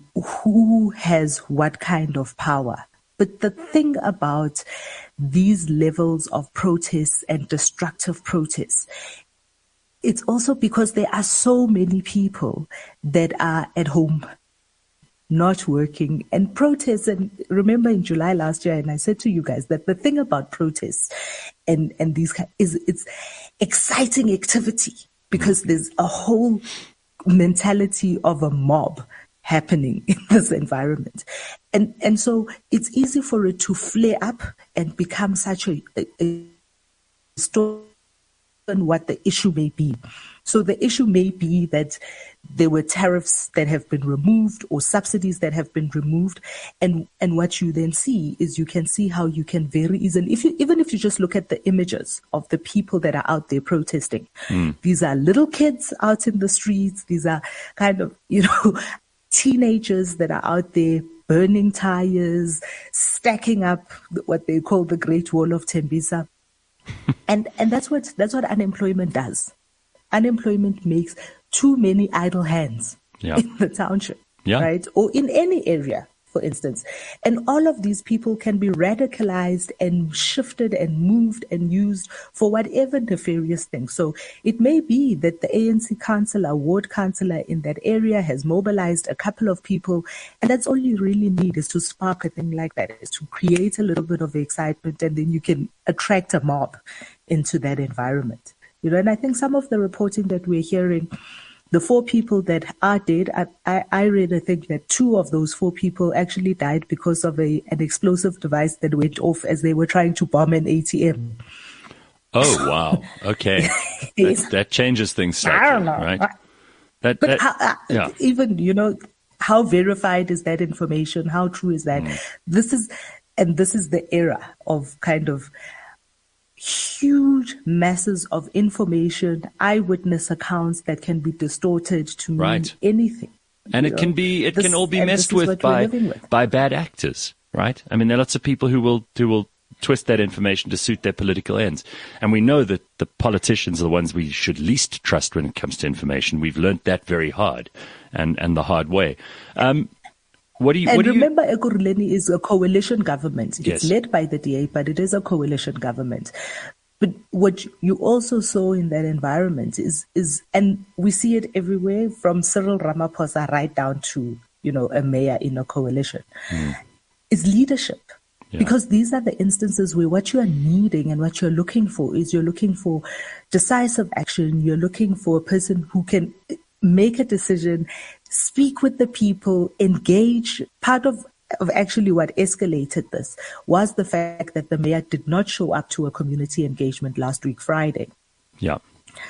Speaker 3: who has what kind of power. But the thing about these levels of protests and destructive protests, it's also because there are so many people that are at home, not working, and protests. And remember in July last year, and I said to you guys that the thing about protests and, and these is it's exciting activity because there's a whole mentality of a mob happening in this environment. And, and so it's easy for it to flare up and become such a, a, a story on what the issue may be. So the issue may be that there were tariffs that have been removed or subsidies that have been removed. And, and what you then see is you can see how you can very easily, if you, even if you just look at the images of the people that are out there protesting, mm. these are little kids out in the streets. These are kind of, you know, teenagers that are out there burning tires, stacking up what they call the Great Wall of Tembisa. and, and that's what, that's what unemployment does. Unemployment makes too many idle hands yeah. in the township, yeah. right? Or in any area, for instance. And all of these people can be radicalized and shifted and moved and used for whatever nefarious thing. So it may be that the A N C councillor, ward councillor in that area has mobilized a couple of people, and that's all you really need is to spark a thing like that, is to create a little bit of excitement, and then you can attract a mob into that environment. You know, and I think some of the reporting that we're hearing, the four people that are dead, I, I, I read, I think that two of those four people actually died because of a an explosive device that went off as they were trying to bomb an A T M.
Speaker 2: Oh, wow. Okay. that, that changes things slightly, I don't know. Right? That,
Speaker 3: but
Speaker 2: that,
Speaker 3: how, uh,
Speaker 2: yeah.
Speaker 3: even, you know, how verified is that information? How true is that? Mm. This is, and this is the era of kind of huge masses of information, eyewitness accounts that can be distorted to mean
Speaker 2: right.
Speaker 3: anything.
Speaker 2: And it know? can be, it this, can all be messed with by, with by bad actors, right? I mean, there are lots of people who will, who will twist that information to suit their political ends. And we know that the politicians are the ones we should least trust when it comes to information. We've learnt that very hard and, and the hard way. Um, What do you,
Speaker 3: and
Speaker 2: what do
Speaker 3: remember,
Speaker 2: you...
Speaker 3: Ekurhuleni is a coalition government. It's
Speaker 2: yes.
Speaker 3: led by the D A, but it is a coalition government. But what you also saw in that environment is, is, and we see it everywhere from Cyril Ramaphosa right down to, you know, a mayor in a coalition, mm. is leadership. Yeah. Because these are the instances where what you are needing and what you're looking for is you're looking for decisive action. You're looking for a person who can make a decision, speak with the people, engage. Part of, of actually what escalated this was the fact that the mayor did not show up to a community engagement last week, Friday.
Speaker 2: Yeah.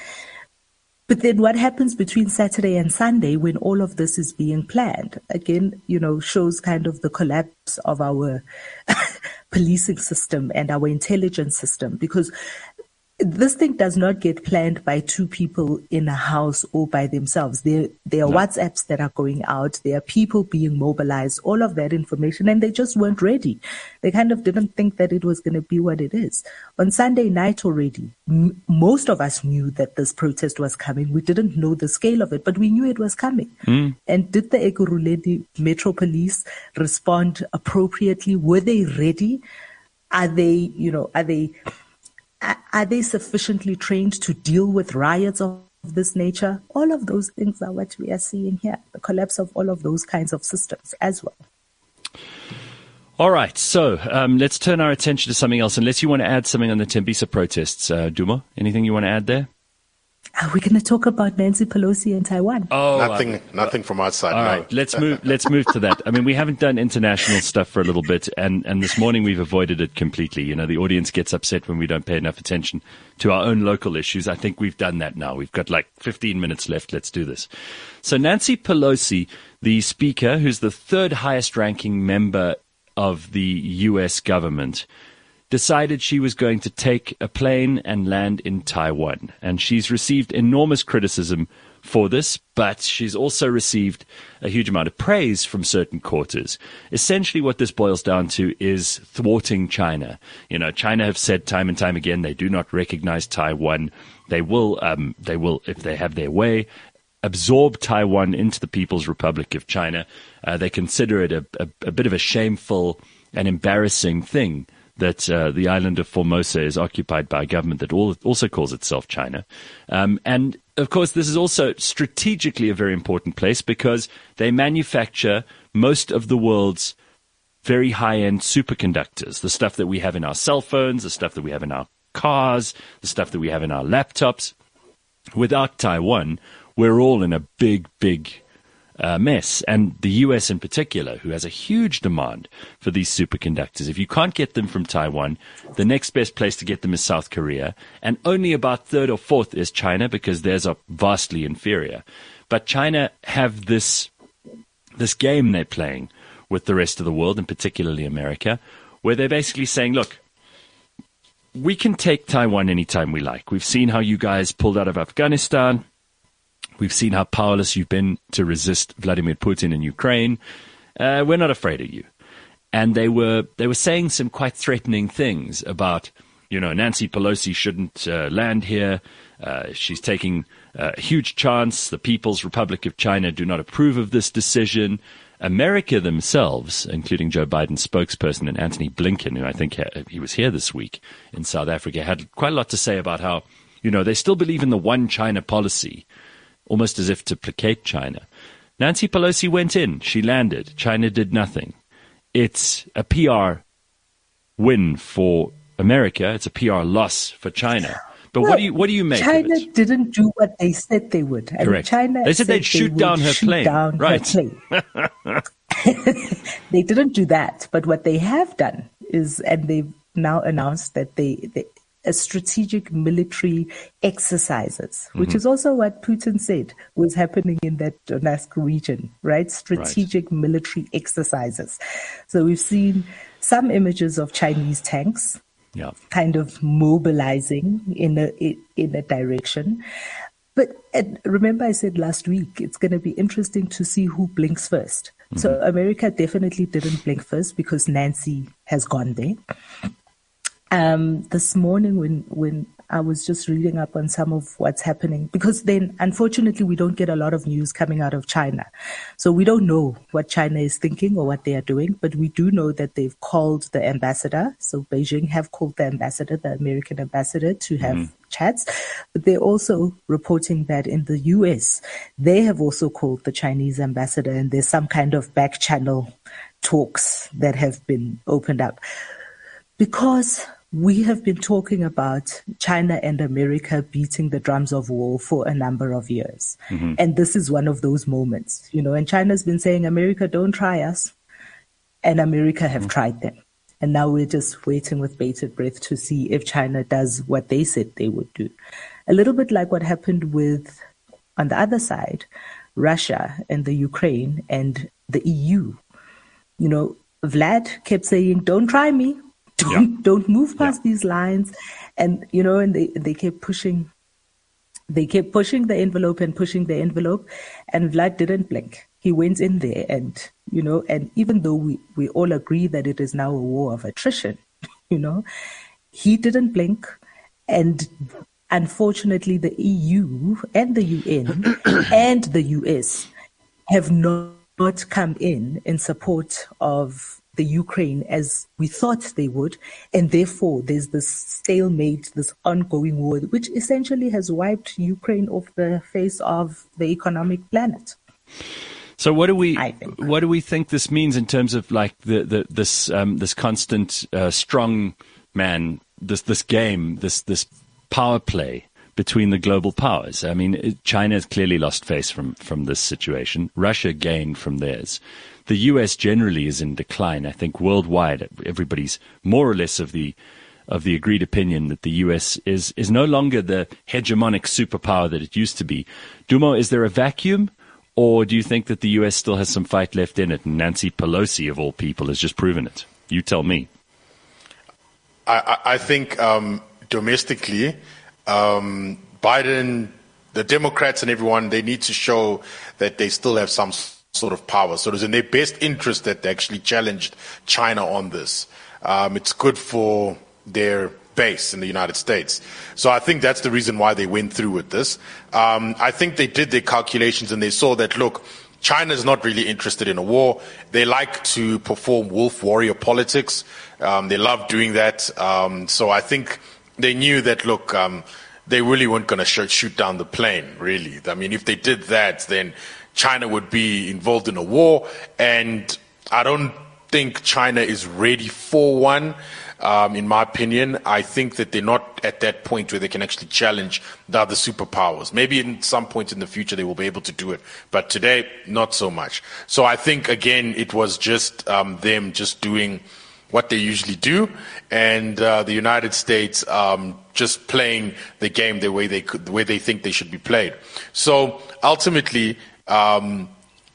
Speaker 3: But then what happens between Saturday and Sunday when all of this is being planned? Again, you know, shows kind of the collapse of our policing system and our intelligence system, because this thing does not get planned by two people in a house or by themselves. There, there are no. WhatsApps that are going out. There are people being mobilized, all of that information, and they just weren't ready. They kind of didn't think that it was going to be what it is. On Sunday night already, m- most of us knew that this protest was coming. We didn't know the scale of it, but we knew it was coming. Mm. And did the Ekurhuleni Metro Police respond appropriately? Were they ready? Are they, you know, are they... Are they sufficiently trained to deal with riots of this nature? All of those things are what we are seeing here, the collapse of all of those kinds of systems as well.
Speaker 2: All right, so um, let's turn our attention to something else, unless you want to add something on the Tembisa protests. Uh, Duma, anything you want to add there?
Speaker 3: Are we going to talk about Nancy Pelosi in Taiwan?
Speaker 4: Oh, nothing, uh, nothing from our side.
Speaker 2: All
Speaker 4: no.
Speaker 2: right, let's move. Let's move to that. I mean, we haven't done international stuff for a little bit, and and this morning we've avoided it completely. You know, the audience gets upset when we don't pay enough attention to our own local issues. I think we've done that now. We've got like fifteen minutes left. Let's do this. So Nancy Pelosi, the Speaker, who's the third highest-ranking member of the U S government, decided she was going to take a plane and land in Taiwan. And she's received enormous criticism for this, but she's also received a huge amount of praise from certain quarters. Essentially what this boils down to is thwarting China. You know, China have said time and time again they do not recognize Taiwan. They will, um, they will, if they have their way, absorb Taiwan into the People's Republic of China. Uh, they consider it a, a, a bit of a shameful and embarrassing thing that uh, the island of Formosa is occupied by a government that all, also calls itself China. Um, and, of course, this is also strategically a very important place because they manufacture most of the world's very high-end superconductors, the stuff that we have in our cell phones, the stuff that we have in our cars, the stuff that we have in our laptops. Without Taiwan, we're all in a big, big Uh, mess, and the U S in particular, who has a huge demand for these superconductors. If you can't get them from Taiwan, the next best place to get them is South Korea, and only about third or fourth is China, because theirs are vastly inferior. But China have this this game they're playing with the rest of the world, and particularly America, where they're basically saying, look, we can take Taiwan anytime we like. We've seen how you guys pulled out of Afghanistan. We've seen how powerless you've been to resist Vladimir Putin in Ukraine. Uh, we're not afraid of you. And they were they were saying some quite threatening things about, you know, Nancy Pelosi shouldn't uh, land here. Uh, she's taking uh, a huge chance. The People's Republic of China do not approve of this decision. America themselves, including Joe Biden's spokesperson and Antony Blinken, who I think ha- he was here this week in South Africa, had quite a lot to say about how, you know, they still believe in the one China policy, almost as if to placate China. Nancy Pelosi went in. She landed. China did nothing. It's a P R win for America. It's a P R loss for China. But well, what do you what do you make
Speaker 3: China
Speaker 2: of it?
Speaker 3: Didn't do what they said they would. I
Speaker 2: Correct.
Speaker 3: mean, China
Speaker 2: they said, said they'd shoot they down her
Speaker 3: shoot
Speaker 2: plane.
Speaker 3: Down
Speaker 2: right.
Speaker 3: Her plane. They didn't do that. But what they have done is, and they've now announced that they, they a strategic military exercises, which mm-hmm. is also what Putin said was happening in that Donetsk region, right? Strategic right. military exercises. So we've seen some images of Chinese tanks yeah. kind of mobilizing in a in a direction. But and remember I said last week, it's going to be interesting to see who blinks first. Mm-hmm. So America definitely didn't blink first because Nancy has gone there. Um, this morning when, when I was just reading up on some of what's happening, because then unfortunately we don't get a lot of news coming out of China. So we don't know what China is thinking or what they are doing, but we do know that they've called the ambassador. So Beijing have called the ambassador, the American ambassador, to have mm. chats. But they're also reporting that in the U S, they have also called the Chinese ambassador, and there's some kind of back channel talks that have been opened up. Because we have been talking about China and America beating the drums of war for a number of years. Mm-hmm. And this is one of those moments, you know, and China's been saying, America, don't try us. And America have mm-hmm. tried them. And now we're just waiting with bated breath to see if China does what they said they would do. A little bit like what happened with, on the other side, Russia and the Ukraine and the E U. You know, Vlad kept saying, don't try me. don't,
Speaker 2: Yeah.
Speaker 3: don't move past
Speaker 2: Yeah.
Speaker 3: these lines. And, you know, and they, they kept pushing, they kept pushing the envelope and pushing the envelope. And Vlad didn't blink. He went in there and, you know, and even though we, we all agree that it is now a war of attrition, you know, he didn't blink. And unfortunately, the E U and the U N and the U S have not come in in support of the Ukraine as we thought they would. And therefore, there's this stalemate, this ongoing war, which essentially has wiped Ukraine off the face of the economic planet.
Speaker 2: So what do we
Speaker 3: I think.
Speaker 2: what do we think this means in terms of like the, the this um, this constant uh, strong man, this this game, this this power play between the global powers? I mean, it, China has clearly lost face from from this situation. Russia gained from theirs. The U S generally is in decline. I think worldwide, everybody's more or less of the of the agreed opinion that the U S is is no longer the hegemonic superpower that it used to be. Dumo, is there a vacuum? Or do you think that the U S still has some fight left in it, and Nancy Pelosi, of all people, has just proven it? You tell me.
Speaker 4: I, I think um, domestically, um, Biden, the Democrats and everyone, they need to show that they still have some sort of power. So it is in their best interest that they actually challenged China on this. Um, it's good for their base in the United States. So I think that's the reason why they went through with this. Um, I think they did their calculations and they saw that, look, China's not really interested in a war. They like to perform wolf warrior politics. Um, they love doing that. Um, so I think they knew that, look, um, they really weren't going to sh- shoot down the plane, really. I mean, if they did that, then China would be involved in a war. And I don't think China is ready for one. Um, in my opinion, I think that they're not at that point where they can actually challenge the other superpowers. Maybe in some point in the future they will be able to do it, but today, not so much. So I think, again, it was just um, them just doing what they usually do, and uh, the United States um, just playing the game the way they could, the way they think they should be played. So ultimately, um,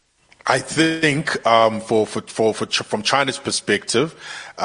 Speaker 4: I think um, for, for, for, for from China's perspective,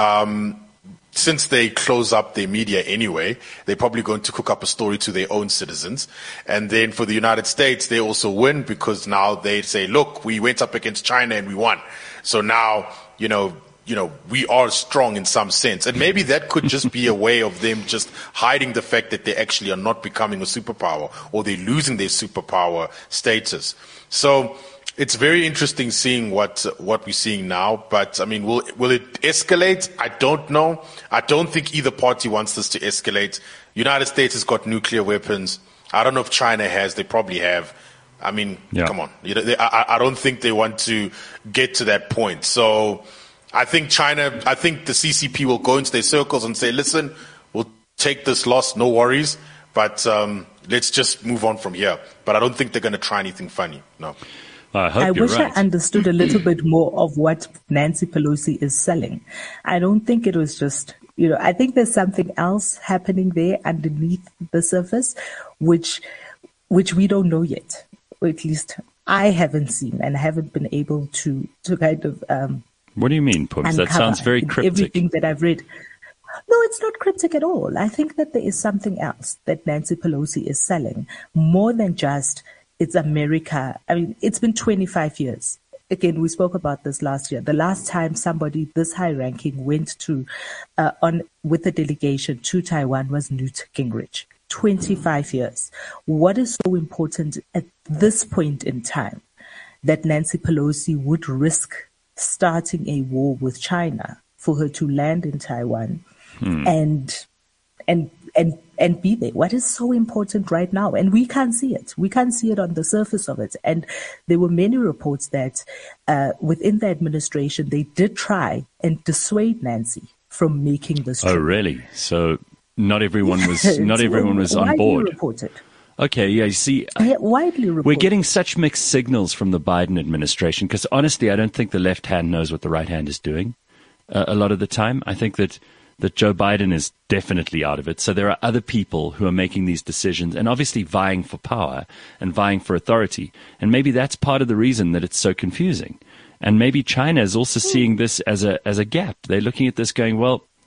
Speaker 4: um, since they close up their media anyway, they're probably going to cook up a story to their own citizens. And then for the United States, they also win because now they say, look, we went up against China and we won. So now, you know, you know, we are strong in some sense. And maybe that could just be a way of them just hiding the fact that they actually are not becoming a superpower, or they're losing their superpower status. So it's very interesting seeing what what we're seeing now, but I mean, will will it escalate? I don't know. I don't think either party wants this to escalate. United States has got nuclear weapons. I don't know if China has. They probably have. I mean,
Speaker 2: yeah.
Speaker 4: Come on. You know, they, I, I don't think they want to get to that point. So I think China, I think the C C P will go into their circles and say, listen, we'll take this loss, no worries, but um, let's just move on from here. But I don't think they're going to try anything funny. No.
Speaker 2: I, hope
Speaker 3: I
Speaker 2: you're
Speaker 3: wish
Speaker 2: right.
Speaker 3: I understood a little bit more of what Nancy Pelosi is selling. I don't think it was just, you know, I think there's something else happening there underneath the surface, which, which we don't know yet, or at least I haven't seen and haven't been able to, to kind of, um,
Speaker 2: what do you mean, Pums? That sounds very cryptic.
Speaker 3: Everything that I've read. No, it's not cryptic at all. I think that there is something else that Nancy Pelosi is selling, more than just it's America. I mean, it's been twenty-five years. Again, we spoke about this last year. The last time somebody this high-ranking went to uh, on with a delegation to Taiwan was Newt Gingrich. twenty-five years. What is so important at this point in time that Nancy Pelosi would risk starting a war with China for her to land in Taiwan hmm. and and and and be there? What is so important right now? And we can't see it. We can't see it on the surface of it. And there were many reports that uh, within the administration, they did try and dissuade Nancy from making this trip.
Speaker 2: Oh, really? So not everyone was not everyone was on board.
Speaker 3: Reported.
Speaker 2: Okay, yeah, you see,
Speaker 3: widely reported.
Speaker 2: We're getting such mixed signals from the Biden administration because honestly, I don't think the left hand knows what the right hand is doing uh, a lot of the time. I think that that Joe Biden is definitely out of it. So there are other people who are making these decisions and obviously vying for power and vying for authority. And maybe that's part of the reason that it's so confusing. And maybe China is also seeing this as a as a gap. They're looking at this going, well,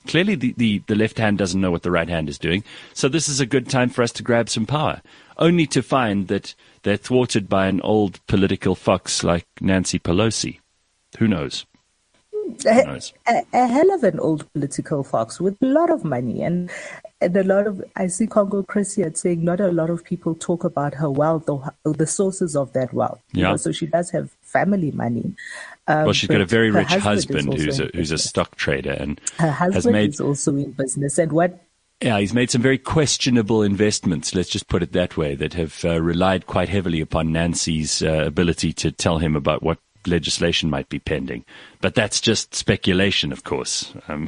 Speaker 2: Clearly, the, the, the left hand doesn't know what the right hand is doing. So this is a good time for us to grab some power, only to find that they're thwarted by an old political fox like Nancy Pelosi. Who knows? Who knows?
Speaker 3: A, a hell of an old political fox with a lot of money. And, and a lot of, I see Congo Chris here saying not a lot of people talk about her wealth or, or the sources of that wealth.
Speaker 2: Yeah.
Speaker 3: You know, so she does have family money. Um,
Speaker 2: well, she's got a very rich
Speaker 3: husband,
Speaker 2: husband who's a who's a stock trader, and
Speaker 3: her husband
Speaker 2: has made,
Speaker 3: is also in business. And what?
Speaker 2: Yeah, he's made some very questionable investments. Let's just put it that way, that have uh, relied quite heavily upon Nancy's uh, ability to tell him about what legislation might be pending. But that's just speculation, of course. Um,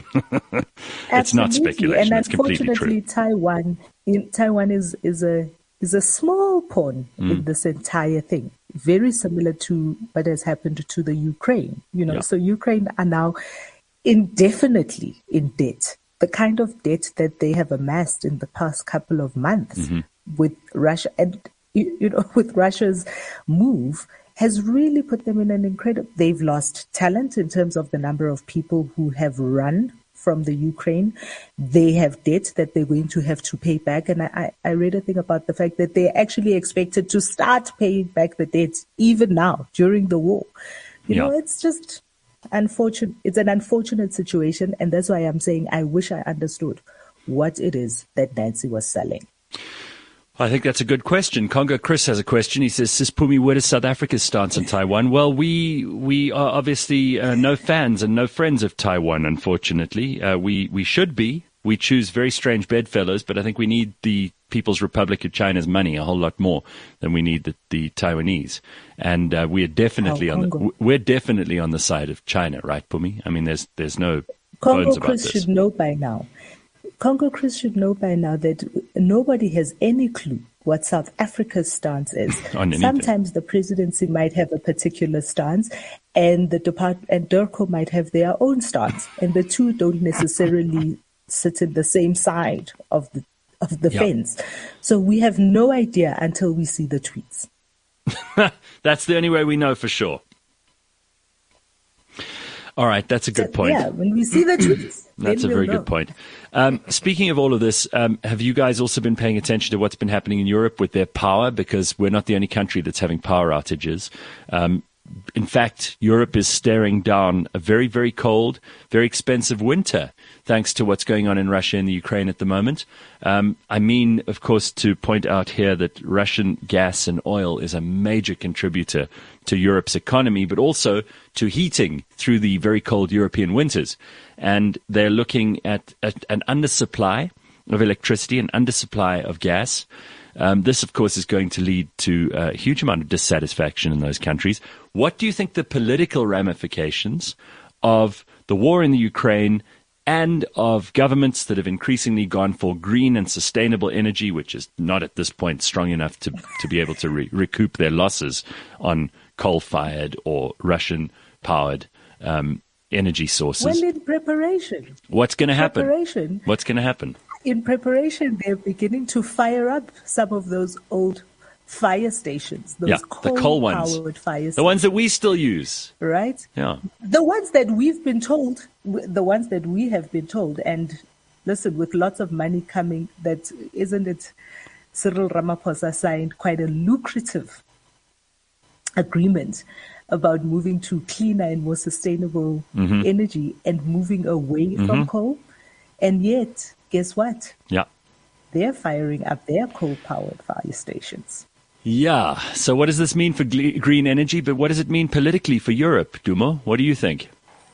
Speaker 2: it's not speculation;
Speaker 3: and
Speaker 2: it's completely true.
Speaker 3: Unfortunately, Taiwan, in, Taiwan is is a is a small pawn mm. in this entire thing. Very similar to what has happened to the Ukraine, you know.
Speaker 2: Yeah.
Speaker 3: So Ukraine are now indefinitely in debt, the kind of debt that they have amassed in the past couple of months mm-hmm. with Russia, and you, you know, with Russia's move has really put them in an incredible. They've lost talent in terms of the number of people who have run from the Ukraine. They have debt that they're going to have to pay back. And I, I read a thing about the fact that they're actually expected to start paying back the debt even now during the war. You yeah. know, it's just unfortunate. It's an unfortunate situation. And that's why I'm saying I wish I understood what it is that Nancy was selling.
Speaker 2: I think that's a good question. Congo Chris has a question. He says, Sis Pumi, what is South Africa's stance on Taiwan? Well, we we are obviously uh, no fans and no friends of Taiwan, unfortunately. Uh, we, we should be. We choose very strange bedfellows, but I think we need the People's Republic of China's money a whole lot more than we need the, the Taiwanese. And uh, we are definitely oh, on the we're definitely on the side of China, right, Pumi? I mean, there's there's no
Speaker 3: Congo
Speaker 2: bones about
Speaker 3: Chris
Speaker 2: this.
Speaker 3: should know by now. Congo Chris should know by now that nobody has any clue what South Africa's stance is. Sometimes the presidency might have a particular stance, and the department and DIRCO might have their own stance, and the two don't necessarily sit in the same side of the of the yep. fence. So we have no idea until we see the tweets.
Speaker 2: That's the only way we know for sure. All right, that's a good
Speaker 3: so,
Speaker 2: point.
Speaker 3: Yeah, when we see the tweets.
Speaker 2: That's a
Speaker 3: we'll
Speaker 2: very
Speaker 3: know.
Speaker 2: good point. Um, speaking of all of this, um, have you guys also been paying attention to what's been happening in Europe with their power? Because we're not the only country that's having power outages. Um, in fact, Europe is staring down a very, very cold, very expensive winter, thanks to what's going on in Russia and the Ukraine at the moment. Um, I mean, of course, to point out here that Russian gas and oil is a major contributor to Europe's economy, but also to heating through the very cold European winters. And they're looking at, at an undersupply of electricity, an undersupply of gas. Um, this, of course, is going to lead to a huge amount of dissatisfaction in those countries. What do you think the political ramifications of the war in the Ukraine and of governments that have increasingly gone for green and sustainable energy, which is not at this point strong enough to, to be able to re- recoup their losses on coal-fired or Russian-powered um, energy sources?
Speaker 3: Well, in preparation.
Speaker 2: What's going to happen?
Speaker 3: Preparation.
Speaker 2: What's going to happen?
Speaker 3: In preparation, they're beginning to fire up some of those old fire stations, those
Speaker 2: yeah, the coal ones,
Speaker 3: fire stations.
Speaker 2: The ones that we still use.
Speaker 3: Right?
Speaker 2: Yeah.
Speaker 3: The ones that we've been told, the ones that we have been told, and listen, with lots of money coming, that isn't it, Cyril Ramaphosa signed quite a lucrative agreement about moving to cleaner and more sustainable mm-hmm. energy and moving away mm-hmm. from coal. And yet, guess what?
Speaker 2: Yeah.
Speaker 3: They're firing up their coal-powered fire stations.
Speaker 2: Yeah. So what does this mean for gle- green energy? But what does it mean politically for Europe, Dumo? What do you think?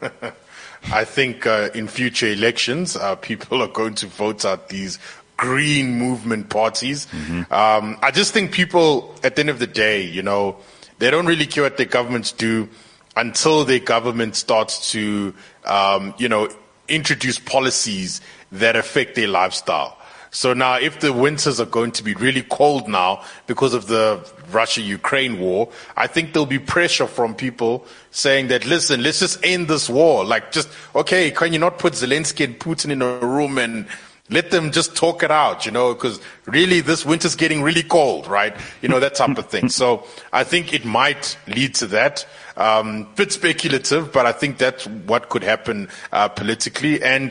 Speaker 4: I think uh, in future elections, uh, people are going to vote out these green movement parties. Mm-hmm. Um, I just think people, at the end of the day, you know, they don't really care what their governments do until their government starts to, um, you know, introduce policies that affect their lifestyle. So now if the winters are going to be really cold now because of the Russia-Ukraine war, I think there'll be pressure from people saying that, listen, let's just end this war. Like just, okay, can you not put Zelensky and Putin in a room and let them just talk it out, you know, because really this winter's getting really cold, right? You know, that type of thing. So I think it might lead to that. Um, bit speculative, but I think that's what could happen uh, politically. And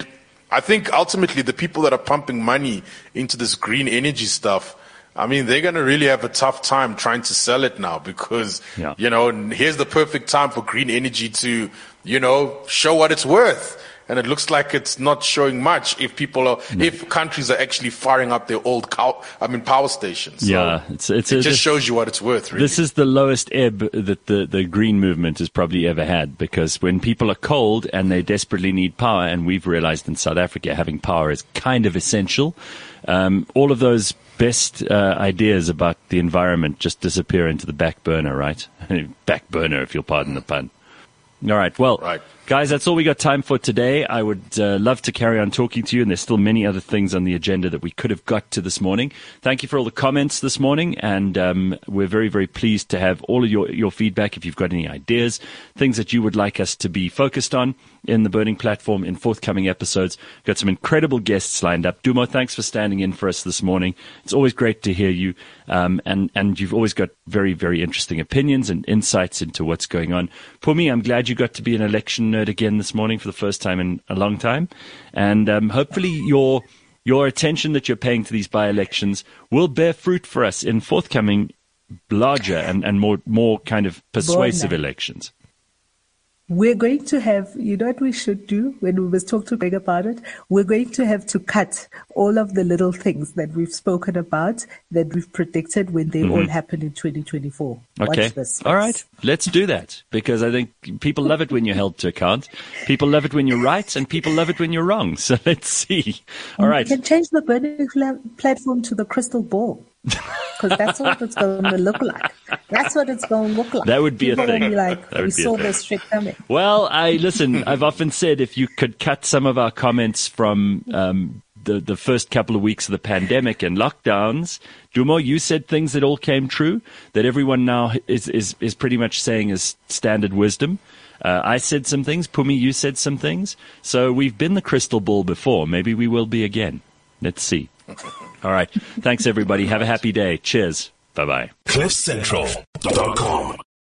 Speaker 4: I think ultimately the people that are pumping money into this green energy stuff, I mean, they're going to really have a tough time trying to sell it now because,
Speaker 2: yeah.
Speaker 4: you know, here's the perfect time for green energy to, you know, show what it's worth. And it looks like it's not showing much if people are, no. if countries are actually firing up their old cow, I mean, power stations. So
Speaker 2: yeah, it's, it's
Speaker 4: it
Speaker 2: a,
Speaker 4: just
Speaker 2: this,
Speaker 4: shows you what it's worth, really.
Speaker 2: This is the lowest ebb that the, the green movement has probably ever had, because when people are cold and they desperately need power, and we've realized in South Africa having power is kind of essential, um, all of those best uh, ideas about the environment just disappear into the back burner, right? Back burner, if you'll pardon the pun. All right. Well,
Speaker 4: right.
Speaker 2: guys, that's all we got time for today. I would uh, love to carry on talking to you, and there's still many other things on the agenda that we could have got to this morning. Thank you for all the comments this morning, and um, we're very, very pleased to have all of your, your feedback. If you've got any ideas, things that you would like us to be focused on in the Burning Platform in forthcoming episodes. We've got some incredible guests lined up. Dumo, thanks for standing in for us this morning. It's always great to hear you, um, and, and you've always got very, very interesting opinions and insights into what's going on. Pumi, I'm glad you got to be an election nerd again this morning for the first time in a long time, and um, hopefully your your attention that you're paying to these by-elections will bear fruit for us in forthcoming larger and, and more more kind of persuasive elections.
Speaker 3: We're going to have, you know what we should do when we must talk to Greg about it? We're going to have to cut all of the little things that we've spoken about, that we've predicted when they mm-hmm. all happen in twenty twenty-four.
Speaker 2: Okay.
Speaker 3: Watch this.
Speaker 2: All right. Let's do that, because I think people love it when you're held to account. People love it when you're right, and people love it when you're wrong. So let's see. All right.
Speaker 3: We can change the Burning Platform to the crystal ball. Because that's what it's going to look like. That's what it's going to look like.
Speaker 2: That would be
Speaker 3: People
Speaker 2: a thing.
Speaker 3: Will be like,
Speaker 2: that
Speaker 3: we saw this trick coming.
Speaker 2: Well, I listen. I've often said if you could cut some of our comments from um, the the first couple of weeks of the pandemic and lockdowns, Dumo, you said things that all came true. That everyone now is is is pretty much saying is standard wisdom. Uh, I said some things. Pumi, you said some things. So we've been the crystal ball before. Maybe we will be again. Let's see. All right. Thanks, everybody. Have a happy day. Cheers. Bye-bye.
Speaker 1: cliff central dot com